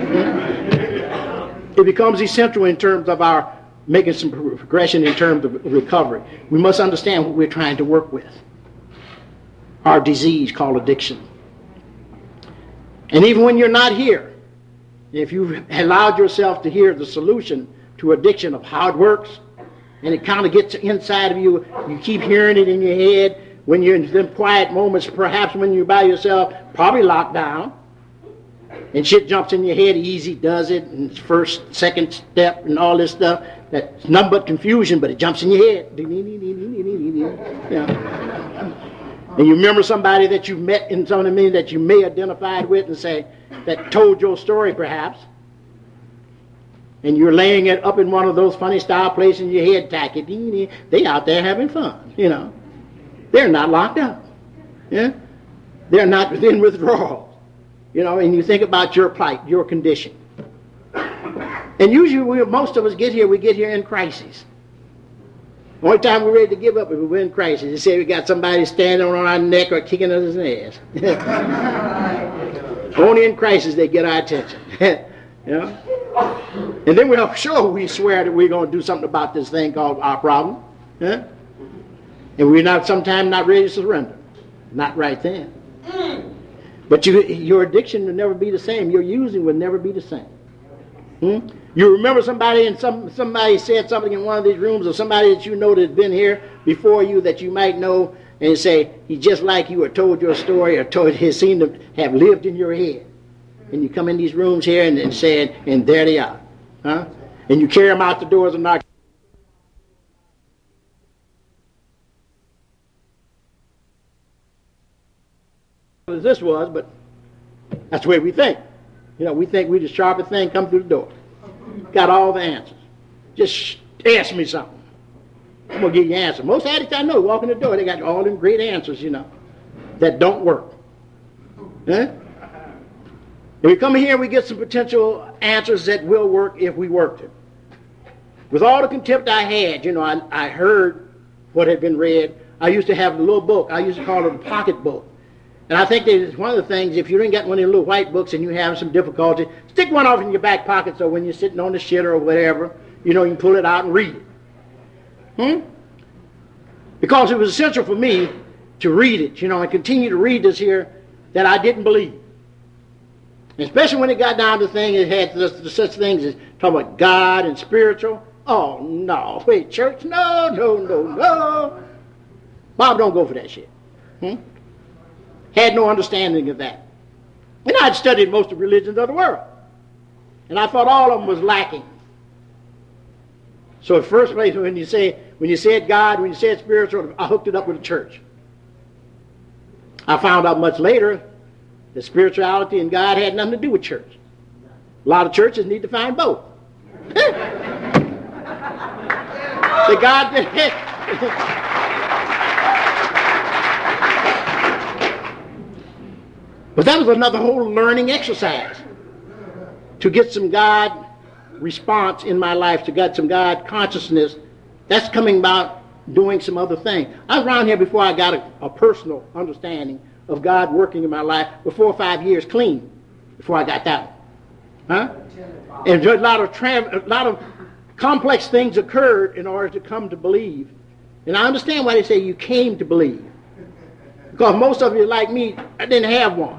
It becomes essential in terms of our making some progression in terms of recovery. We must understand what we're trying to work with. Our disease called addiction. And even when you're not here, if you've allowed yourself to hear the solution to addiction of how it works, and it kind of gets inside of you, you keep hearing it in your head, when you're in them quiet moments, perhaps when you're by yourself, probably locked down, and shit jumps in your head, easy does it, and first, second step, and all this stuff, that's nothing but confusion, but it jumps in your head. Yeah. And you remember somebody that you met in some of the meetings that you may identified with and say, that told your story perhaps, and you're laying it up in one of those funny style places in your head, tacky, they out there having fun, you know. They're not locked up. Yeah? They're not within withdrawal. You know, and you think about your plight, your condition. And usually most of us get here in crisis. The only time we're ready to give up is we're in crisis. They say we got somebody standing on our neck or kicking us in the ass. Only in crisis they get our attention. You know? And then we swear that we're going to do something about this thing called our problem. Yeah? And we're sometimes not ready to surrender. Not right then. But your addiction will never be the same. Your using will never be the same. You remember somebody and somebody said something in one of these rooms, or somebody that you know that's been here before you that you might know, and say he's just like you, or told your story, or has seemed to have lived in your head. And you come in these rooms here and say, and there they are. Huh? And you carry them out the doors and knock. As this was, but that's the way we think. We think we the sharpest thing come through the door. Got all the answers. Just ask me something. I'm going to give you an answer. Most addicts I know walk in the door, they got all them great answers, that don't work. Huh? And we come in here and we get some potential answers that will work if we worked it. With all the contempt I had, I heard what had been read. I used to have a little book. I used to call it a pocket book. And I think that one of the things, if you didn't get one of the little white books and you have some difficulty, stick one off in your back pocket so when you're sitting on the shitter or whatever, you can pull it out and read it. Because it was essential for me to read it, and continue to read this here that I didn't believe. Especially when it got down to things, it had such things as talking about God and spiritual. Oh, no. Wait, church? No. Bob, don't go for that shit. Had no understanding of that. And I'd studied most of the religions of the world. And I thought all of them was lacking. So at first place, when you said God, when you said spiritual, I hooked it up with the church. I found out much later that spirituality and God had nothing to do with church. A lot of churches need to find both. The God... But that was another whole learning exercise to get some God response in my life, to get some God consciousness. That's coming about doing some other thing. I was around here before I got a personal understanding of God working in my life for 4 or 5 years clean before I got that one. Huh? And a lot of complex things occurred in order to come to believe. And I understand why they say you came to believe. Because most of you, like me, I didn't have one.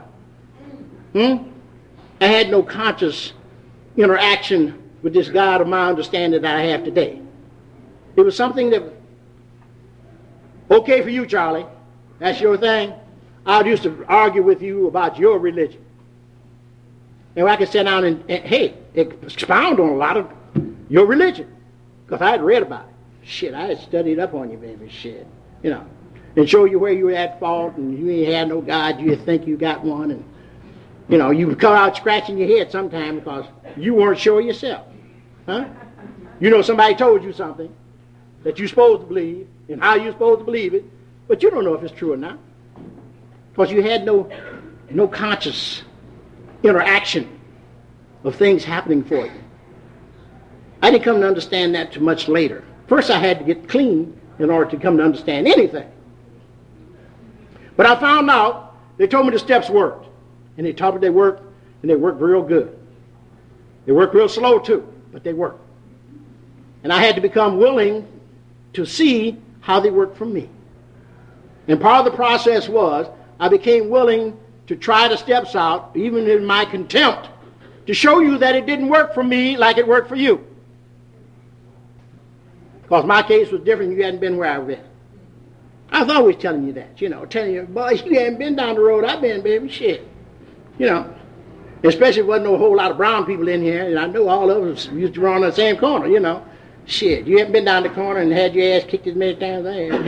I had no conscious interaction with this God of my understanding that I have today. It was something that, okay for you, Charlie, that's your thing. I used to argue with you about your religion. And I could sit down and expound on a lot of your religion. Because I had read about it. Shit, I had studied up on you, baby, shit. And show you where you were at fault, and you ain't had no God, you think you got one, and you would come out scratching your head sometime because you weren't sure yourself. Huh? Somebody told you something that you're supposed to believe and how you're supposed to believe it, but you don't know if it's true or not. Because you had no conscious interaction of things happening for you. I didn't come to understand that too much later. First I had to get clean in order to come to understand anything. But I found out, they told me the steps worked. And they taught me they worked, and they worked real good. They worked real slow too, but they worked. And I had to become willing to see how they worked for me. And part of the process was, I became willing to try the steps out, even in my contempt, to show you that it didn't work for me like it worked for you. Because my case was different, you hadn't been where I've been. I was always telling you that, telling you, boy, you hadn't been down the road I've been, baby, shit. Especially if there wasn't no whole lot of brown people in here, and I know all of us used to run on the same corner, Shit, you haven't been down the corner and had your ass kicked as many times as I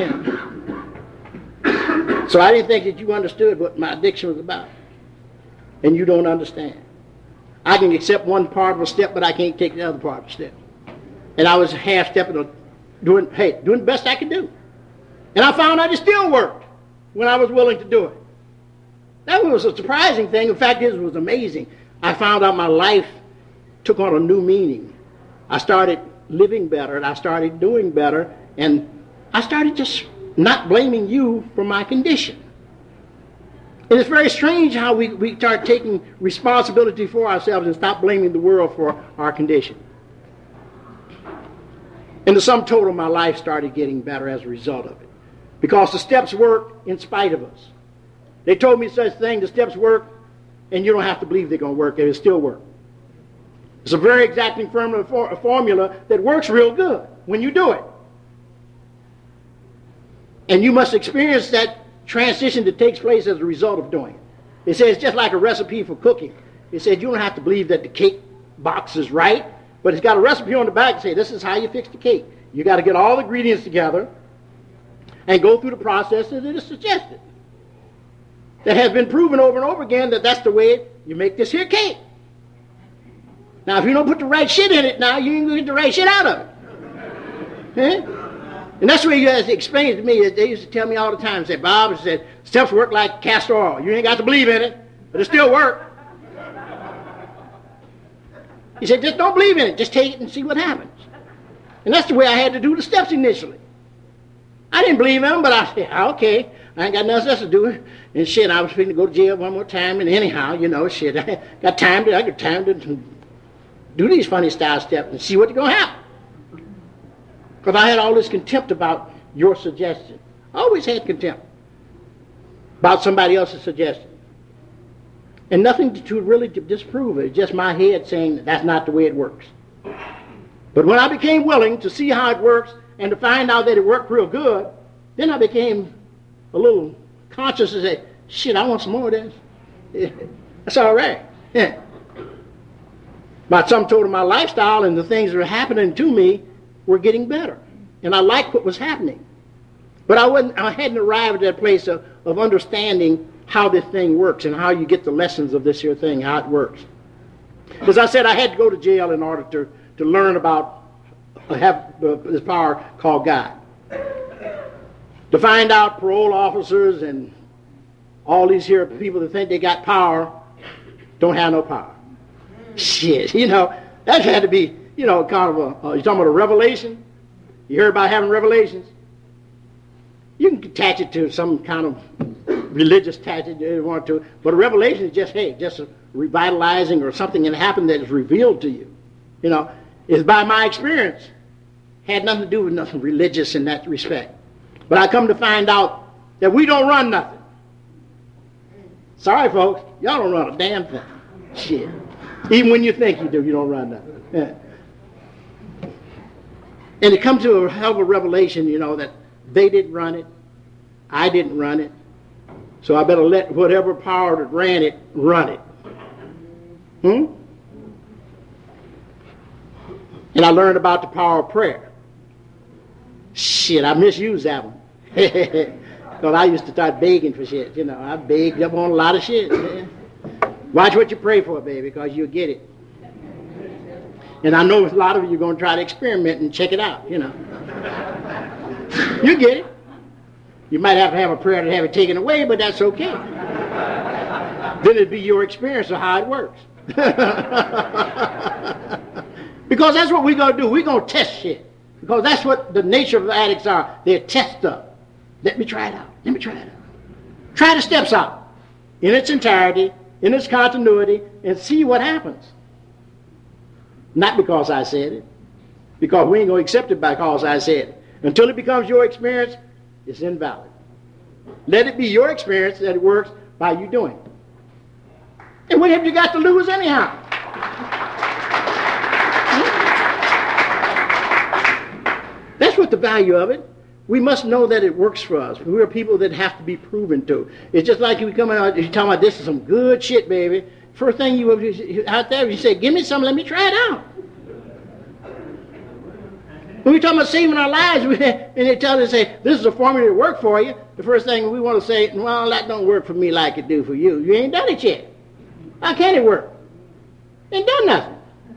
have. So I didn't think that you understood what my addiction was about. And you don't understand. I can accept one part of a step, but I can't take the other part of a step. And I was half-stepping, doing the best I could do. And I found out it still worked when I was willing to do it. That was a surprising thing. In fact, it was amazing. I found out my life took on a new meaning. I started living better, and I started doing better, and I started just not blaming you for my condition. And it's very strange how we start taking responsibility for ourselves and stop blaming the world for our condition. And the sum total of my life started getting better as a result of it. Because the steps work in spite of us. They told me such thing, the steps work, and you don't have to believe they're going to work. They will still work. It's a very exacting formula that works real good when you do it. And you must experience that transition that takes place as a result of doing it. It says it's just like a recipe for cooking. It says you don't have to believe that the cake box is right, but it's got a recipe on the back that says this is how you fix the cake. You got to get all the ingredients together and go through the process that is suggested. That has been proven over and over again that that's the way you make this here cake. Now, if you don't put the right shit in it now, you ain't going to get the right shit out of it. And that's the way you guys explain it to me. They used to tell me all the time, say, Bob, it said, steps work like castor oil. You ain't got to believe in it, but it still work. He said, just don't believe in it. Just take it and see what happens. And that's the way I had to do the steps initially. I didn't believe in them, but I said, okay, I ain't got nothing else to do. And shit, I was going to go to jail one more time. And anyhow, you know, shit, I got time to do these funny style steps and see what's going to happen. Because I had all this contempt about your suggestion. I always had contempt about somebody else's suggestion. And nothing to really disprove it. It's just my head saying that's not the way it works. But when I became willing to see how it works and to find out that it worked real good, then I became a little conscious and say, shit, I want some more of this. Yeah, that's all right. Yeah. But some told of my lifestyle and the things that were happening to me were getting better. And I liked what was happening. But I hadn't arrived at that place of understanding how this thing works and how you get the lessons of this here thing, how it works. As I said, I had to go to jail in order to learn about, have this power called God. To find out parole officers and all these here people that think they got power don't have no power. Shit, you know, that had to be, you know, kind of you're talking about a revelation? You heard about having revelations? You can attach it to some kind of religious attachment if you want to, but a revelation is just, hey, just a revitalizing or something that happened that is revealed to you. You know, it's by my experience. Had nothing to do with nothing religious in that respect. But I come to find out that we don't run nothing. Sorry, folks, y'all don't run a damn thing. Shit. Even when you think you do, you don't run nothing. Yeah. And it comes to a hell of a revelation, you know, that they didn't run it. I didn't run it. So I better let whatever power that ran it, run it. And I learned about the power of prayer. Shit, I misused that one. Because I used to start begging for shit, you know. I begged up on a lot of shit. Man. Watch what you pray for, baby, because you'll get it. And I know a lot of you are going to try to experiment and check it out, you know. You get it. You might have to have a prayer to have it taken away, but that's okay. Then it'd be your experience of how it works. Because that's what we're going to do. We're going to test shit. Because that's what the nature of the addicts are. They're test stuff. Let me try it out. Let me try it out. Try the steps out in its entirety, in its continuity, and see what happens. Not because I said it. Because we ain't going to accept it because I said it. Until it becomes your experience, it's invalid. Let it be your experience that it works by you doing it. And what have you got to lose anyhow? That's what the value of it. We must know that it works for us. We are people that have to be proven to. It's just like you come out, you're talking about this is some good shit, baby. First thing you out there, you say, give me some, let me try it out. When we talk about saving our lives, and they tell us, say, this is a formula that work for you, the first thing we want to say, well, that don't work for me like it do for you. You ain't done it yet. How can it work? Ain't done nothing.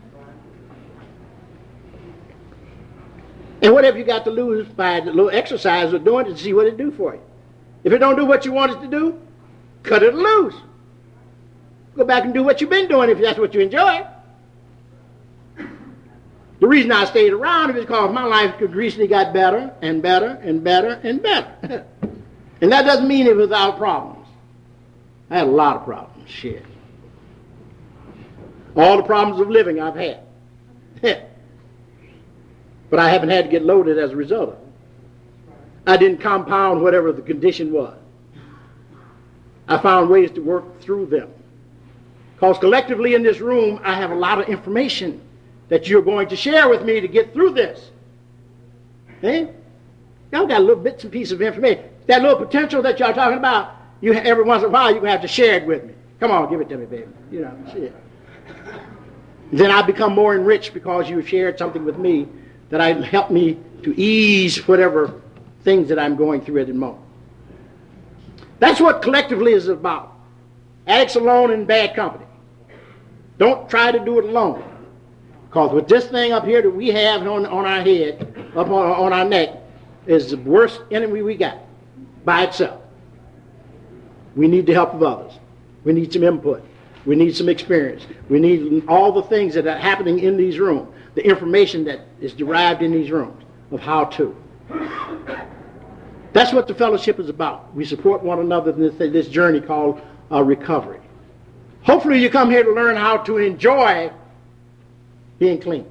And what have you got to lose by the little exercise of doing it to see what it do for you? If it don't do what you want it to do, cut it loose. Go back and do what you've been doing if that's what you enjoy. The reason I stayed around is because my life recently got better and better and better and better. And that doesn't mean it was without problems. I had a lot of problems. Shit. All the problems of living I've had. But I haven't had to get loaded as a result of it. I didn't compound whatever the condition was. I found ways to work through them. Because collectively in this room, I have a lot of information that you're going to share with me to get through this. Eh? Y'all got little bits and pieces of information. That little potential that y'all talking about, you every once in a while you're going to have to share it with me. Come on, give it to me, baby. You know, shit. Then I become more enriched because you shared something with me that helped me to ease whatever things that I'm going through at the moment. That's what collectively is about. Addicts alone in bad company. Don't try to do it alone. Because with this thing up here that we have on our head, up on our neck, is the worst enemy we got by itself. We need the help of others. We need some input. We need some experience. We need all the things that are happening in these rooms, the information that is derived in these rooms of how to. That's what the fellowship is about. We support one another in this journey called recovery. Hopefully you come here to learn how to enjoy being clean.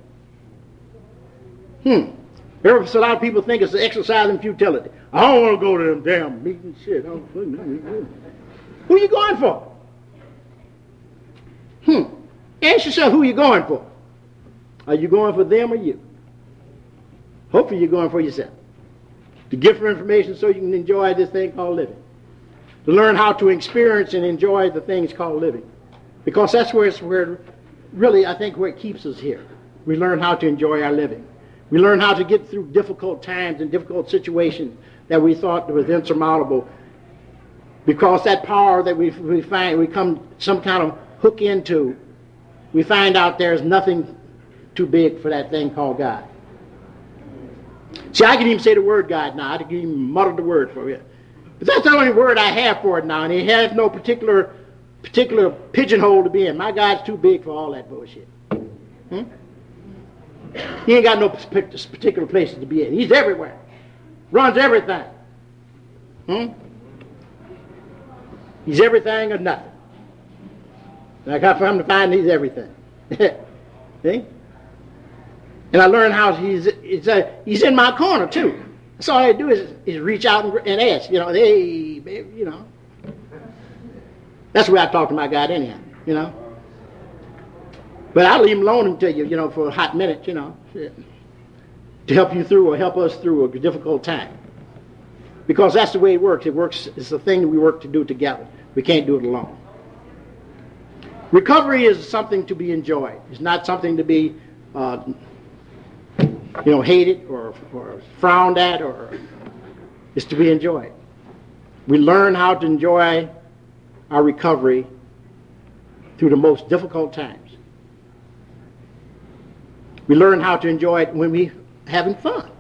There are a lot of people think it's an exercise in futility. I don't want to go to them damn meetings. Shit. Who you going for? Ask yourself who you're going for. Are you going for them or you? Hopefully you're going for yourself. To get for information so you can enjoy this thing called living. To learn how to experience and enjoy the things called living. Because that's where really, I think, where it keeps us here. We learn how to enjoy our living. We learn how to get through difficult times and difficult situations that we thought was insurmountable. Because that power that we find, we come some kind of hook into, we find out there's nothing too big for that thing called God. See, I can even say the word God now. I can even mutter the word for it. But that's the only word I have for it now, and it has no particular pigeonhole to be in. My God's too big for all that bullshit. He ain't got no particular places to be in. He's everywhere. Runs everything. He's everything or nothing. And I got for him to find he's everything. See? And I learned how he's in my corner too. That's all I do is reach out and ask. You know, hey, baby, you know. That's the way I talk to my God anyhow, you know. But I'll leave him alone until you know, for a hot minute, you know, to help you through or help us through a difficult time. Because that's the way it works. It's the thing that we work to do together. We can't do it alone. Recovery is something to be enjoyed. It's not something to be, hated or frowned at, or it's to be enjoyed. We learn how to enjoy our recovery through the most difficult times. We learn how to enjoy it when we're having fun.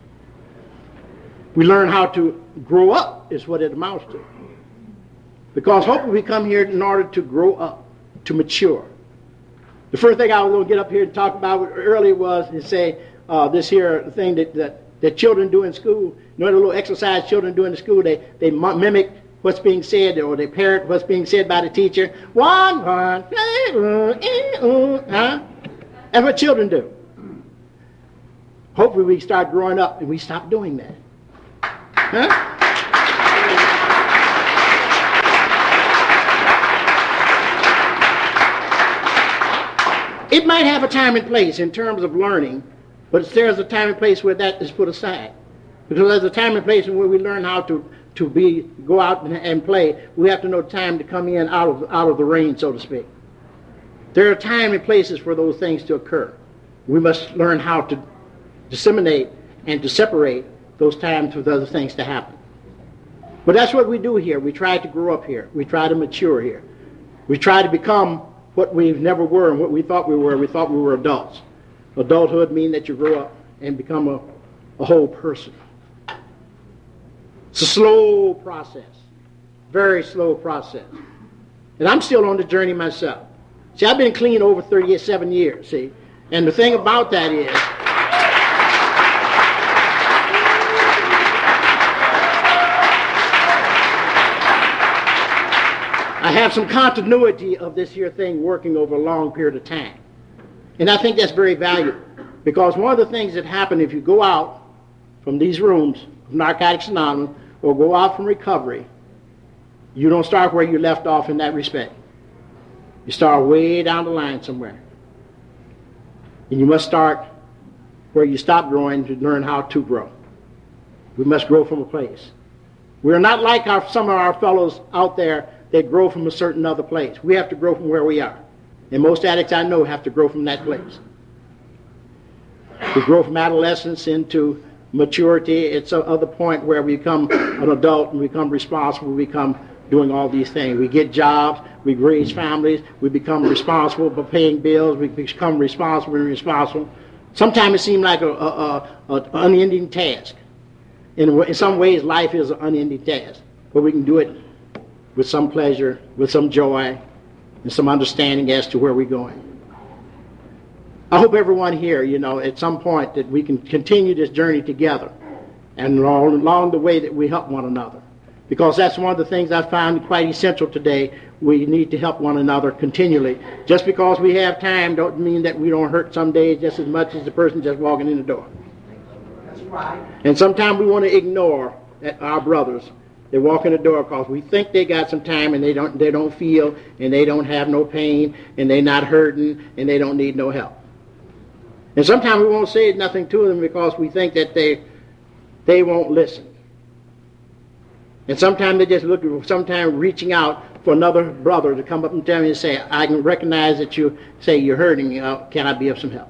We learn how to grow up is what it amounts to. Because hopefully we come here in order to grow up, to mature. The first thing I was going to get up here and talk about earlier was to say this here thing that children do in school. You know, the little exercise children do in the school, they mimic what's being said, or they parrot what's being said by the teacher. That's what children do. Hopefully we start growing up and we stop doing that. It might have a time and place in terms of learning, but there's a time and place where that is put aside. Because there's a time and place where we learn how to go out and play. We have to know time to come in out of the rain, so to speak. There are time and places for those things to occur. We must learn how to disseminate and to separate those times for other things to happen. But that's what we do here. We try to grow up here. We try to mature here. We try to become what we never were and what we thought we were. We thought we were adults. Adulthood means that you grow up and become a whole person. It's a slow process. Very slow process. And I'm still on the journey myself. See, I've been clean over 37 years, see. And the thing about that is, I have some continuity of this here thing working over a long period of time. And I think that's very valuable. Because one of the things that happen if you go out from these rooms, Narcotics Anonymous, or go out from recovery, You don't start where you left off in that respect. You start way down the line somewhere. And you must start where you stop growing to learn how to grow. We must grow from a place. We're not like some of our fellows out there that grow from a certain other place. We have to grow from where we are. And most addicts I know have to grow from that place. We grow from adolescence into maturity. It's another point where we become an adult and become responsible. We become doing all these things. We get jobs. We raise families. We become responsible for paying bills. We become responsible. Sometimes it seems like an unending task. In some ways, life is an unending task. But we can do it with some pleasure, with some joy, and some understanding as to where we're going. I hope everyone here, at some point that we can continue this journey together, and along the way that we help one another. Because that's one of the things I found quite essential today. We need to help one another continually. Just because we have time don't mean that we don't hurt some days just as much as the person just walking in the door. That's right. And sometimes we want to ignore our brothers. They walk in the door because we think they got some time and they don't feel, and they don't have no pain, and they're not hurting, and they don't need no help. And sometimes we won't say nothing to them because we think that they won't listen. And sometimes they just sometimes reaching out for another brother to come up and tell me and say, I can recognize that you say you're hurting, can I be of some help?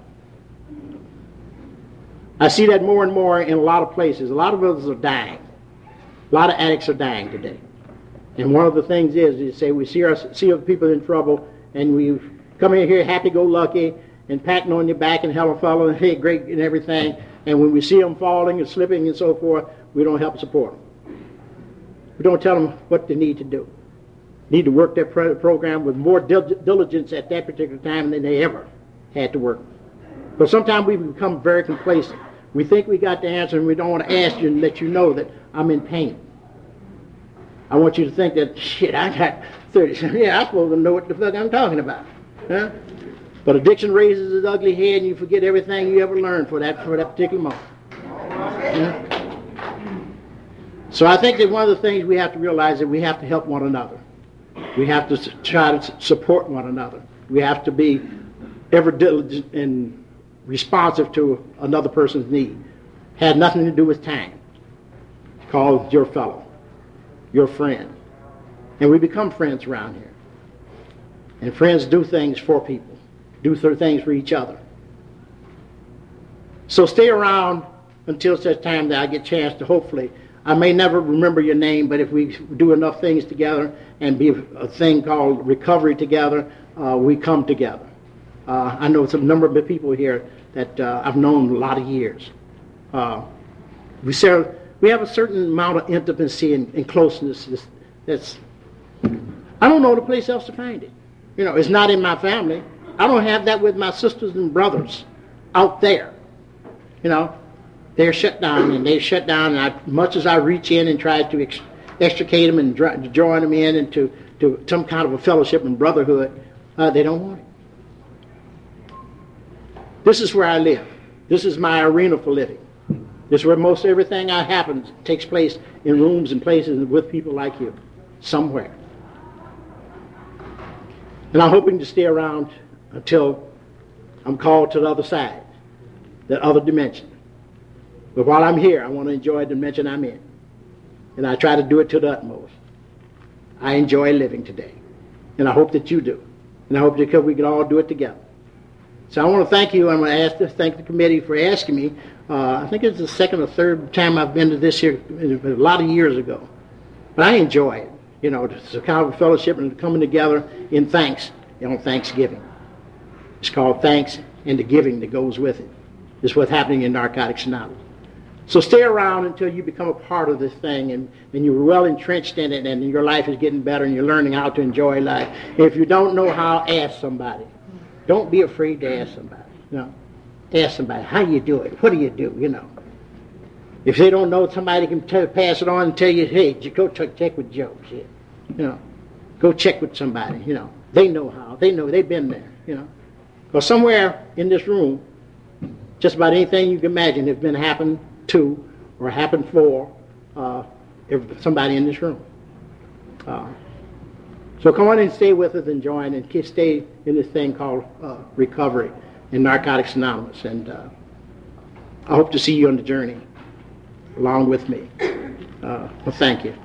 I see that more and more in a lot of places. A lot of us are dying. A lot of addicts are dying today. And one of the things is you say we see other people in trouble, and we come in here happy-go-lucky and patting on your back and hello fellow and hey great and everything, and when we see them falling and slipping and so forth, we don't help support them. We don't tell them what they need to do. They need to work their program with more diligence at that particular time than they ever had to work. But sometimes we become very complacent. We think we got the answer, and we don't want to ask you and let you know that I'm in pain. I want you to think that, shit, I got 30. Yeah, I'm supposed to know what the fuck I'm talking about. Huh? But addiction raises its ugly head, and you forget everything you ever learned for that particular moment. Yeah? So I think that one of the things we have to realize is that we have to help one another. We have to try to support one another. We have to be ever diligent and responsive to another person's need. Had nothing to do with time. Call your fellow, your friend. And we become friends around here. And friends do things for people, do things for each other. So stay around until such time that I get a chance to hopefully, I may never remember your name, but if we do enough things together and be a thing called recovery together, we come together. I know some number of people here that I've known a lot of years. We have a certain amount of intimacy and closeness that's, I don't know the place else to find it. It's not in my family. I don't have that with my sisters and brothers out there. They're shut down, and much as I reach in and try to extricate them and join them in into some kind of a fellowship and brotherhood, they don't want it. This is where I live. This is my arena for living. This is where most everything that happens takes place, in rooms and places with people like you, somewhere. And I'm hoping to stay around until I'm called to the other side, that other dimension. But while I'm here, I want to enjoy the dimension I'm in. And I try to do it to the utmost. I enjoy living today. And I hope that you do. And I hope that we can all do it together. So I want to thank you. I'm going to thank the committee for asking me. I think it's the second or third time I've been to this here, a lot of years ago. But I enjoy it. It's a kind of a fellowship and coming together in thanks, on Thanksgiving. It's called thanks and the giving that goes with it. It's what's happening in Narcotics Anonymous. So stay around until you become a part of this thing and you're well entrenched in it and your life is getting better and you're learning how to enjoy life. If you don't know how, ask somebody. Don't be afraid to ask somebody. Ask somebody, how you do it? What do you do? If they don't know, somebody can pass it on and tell you, hey, go check with Joe. Shit. Go check with somebody. They know how. They know. They've been there. Because somewhere in this room, just about anything you can imagine has been happened to or happened for somebody in this room. So come on and stay with us and join and stay in this thing called recovery in Narcotics Anonymous. And I hope to see you on the journey along with me. Well, thank you.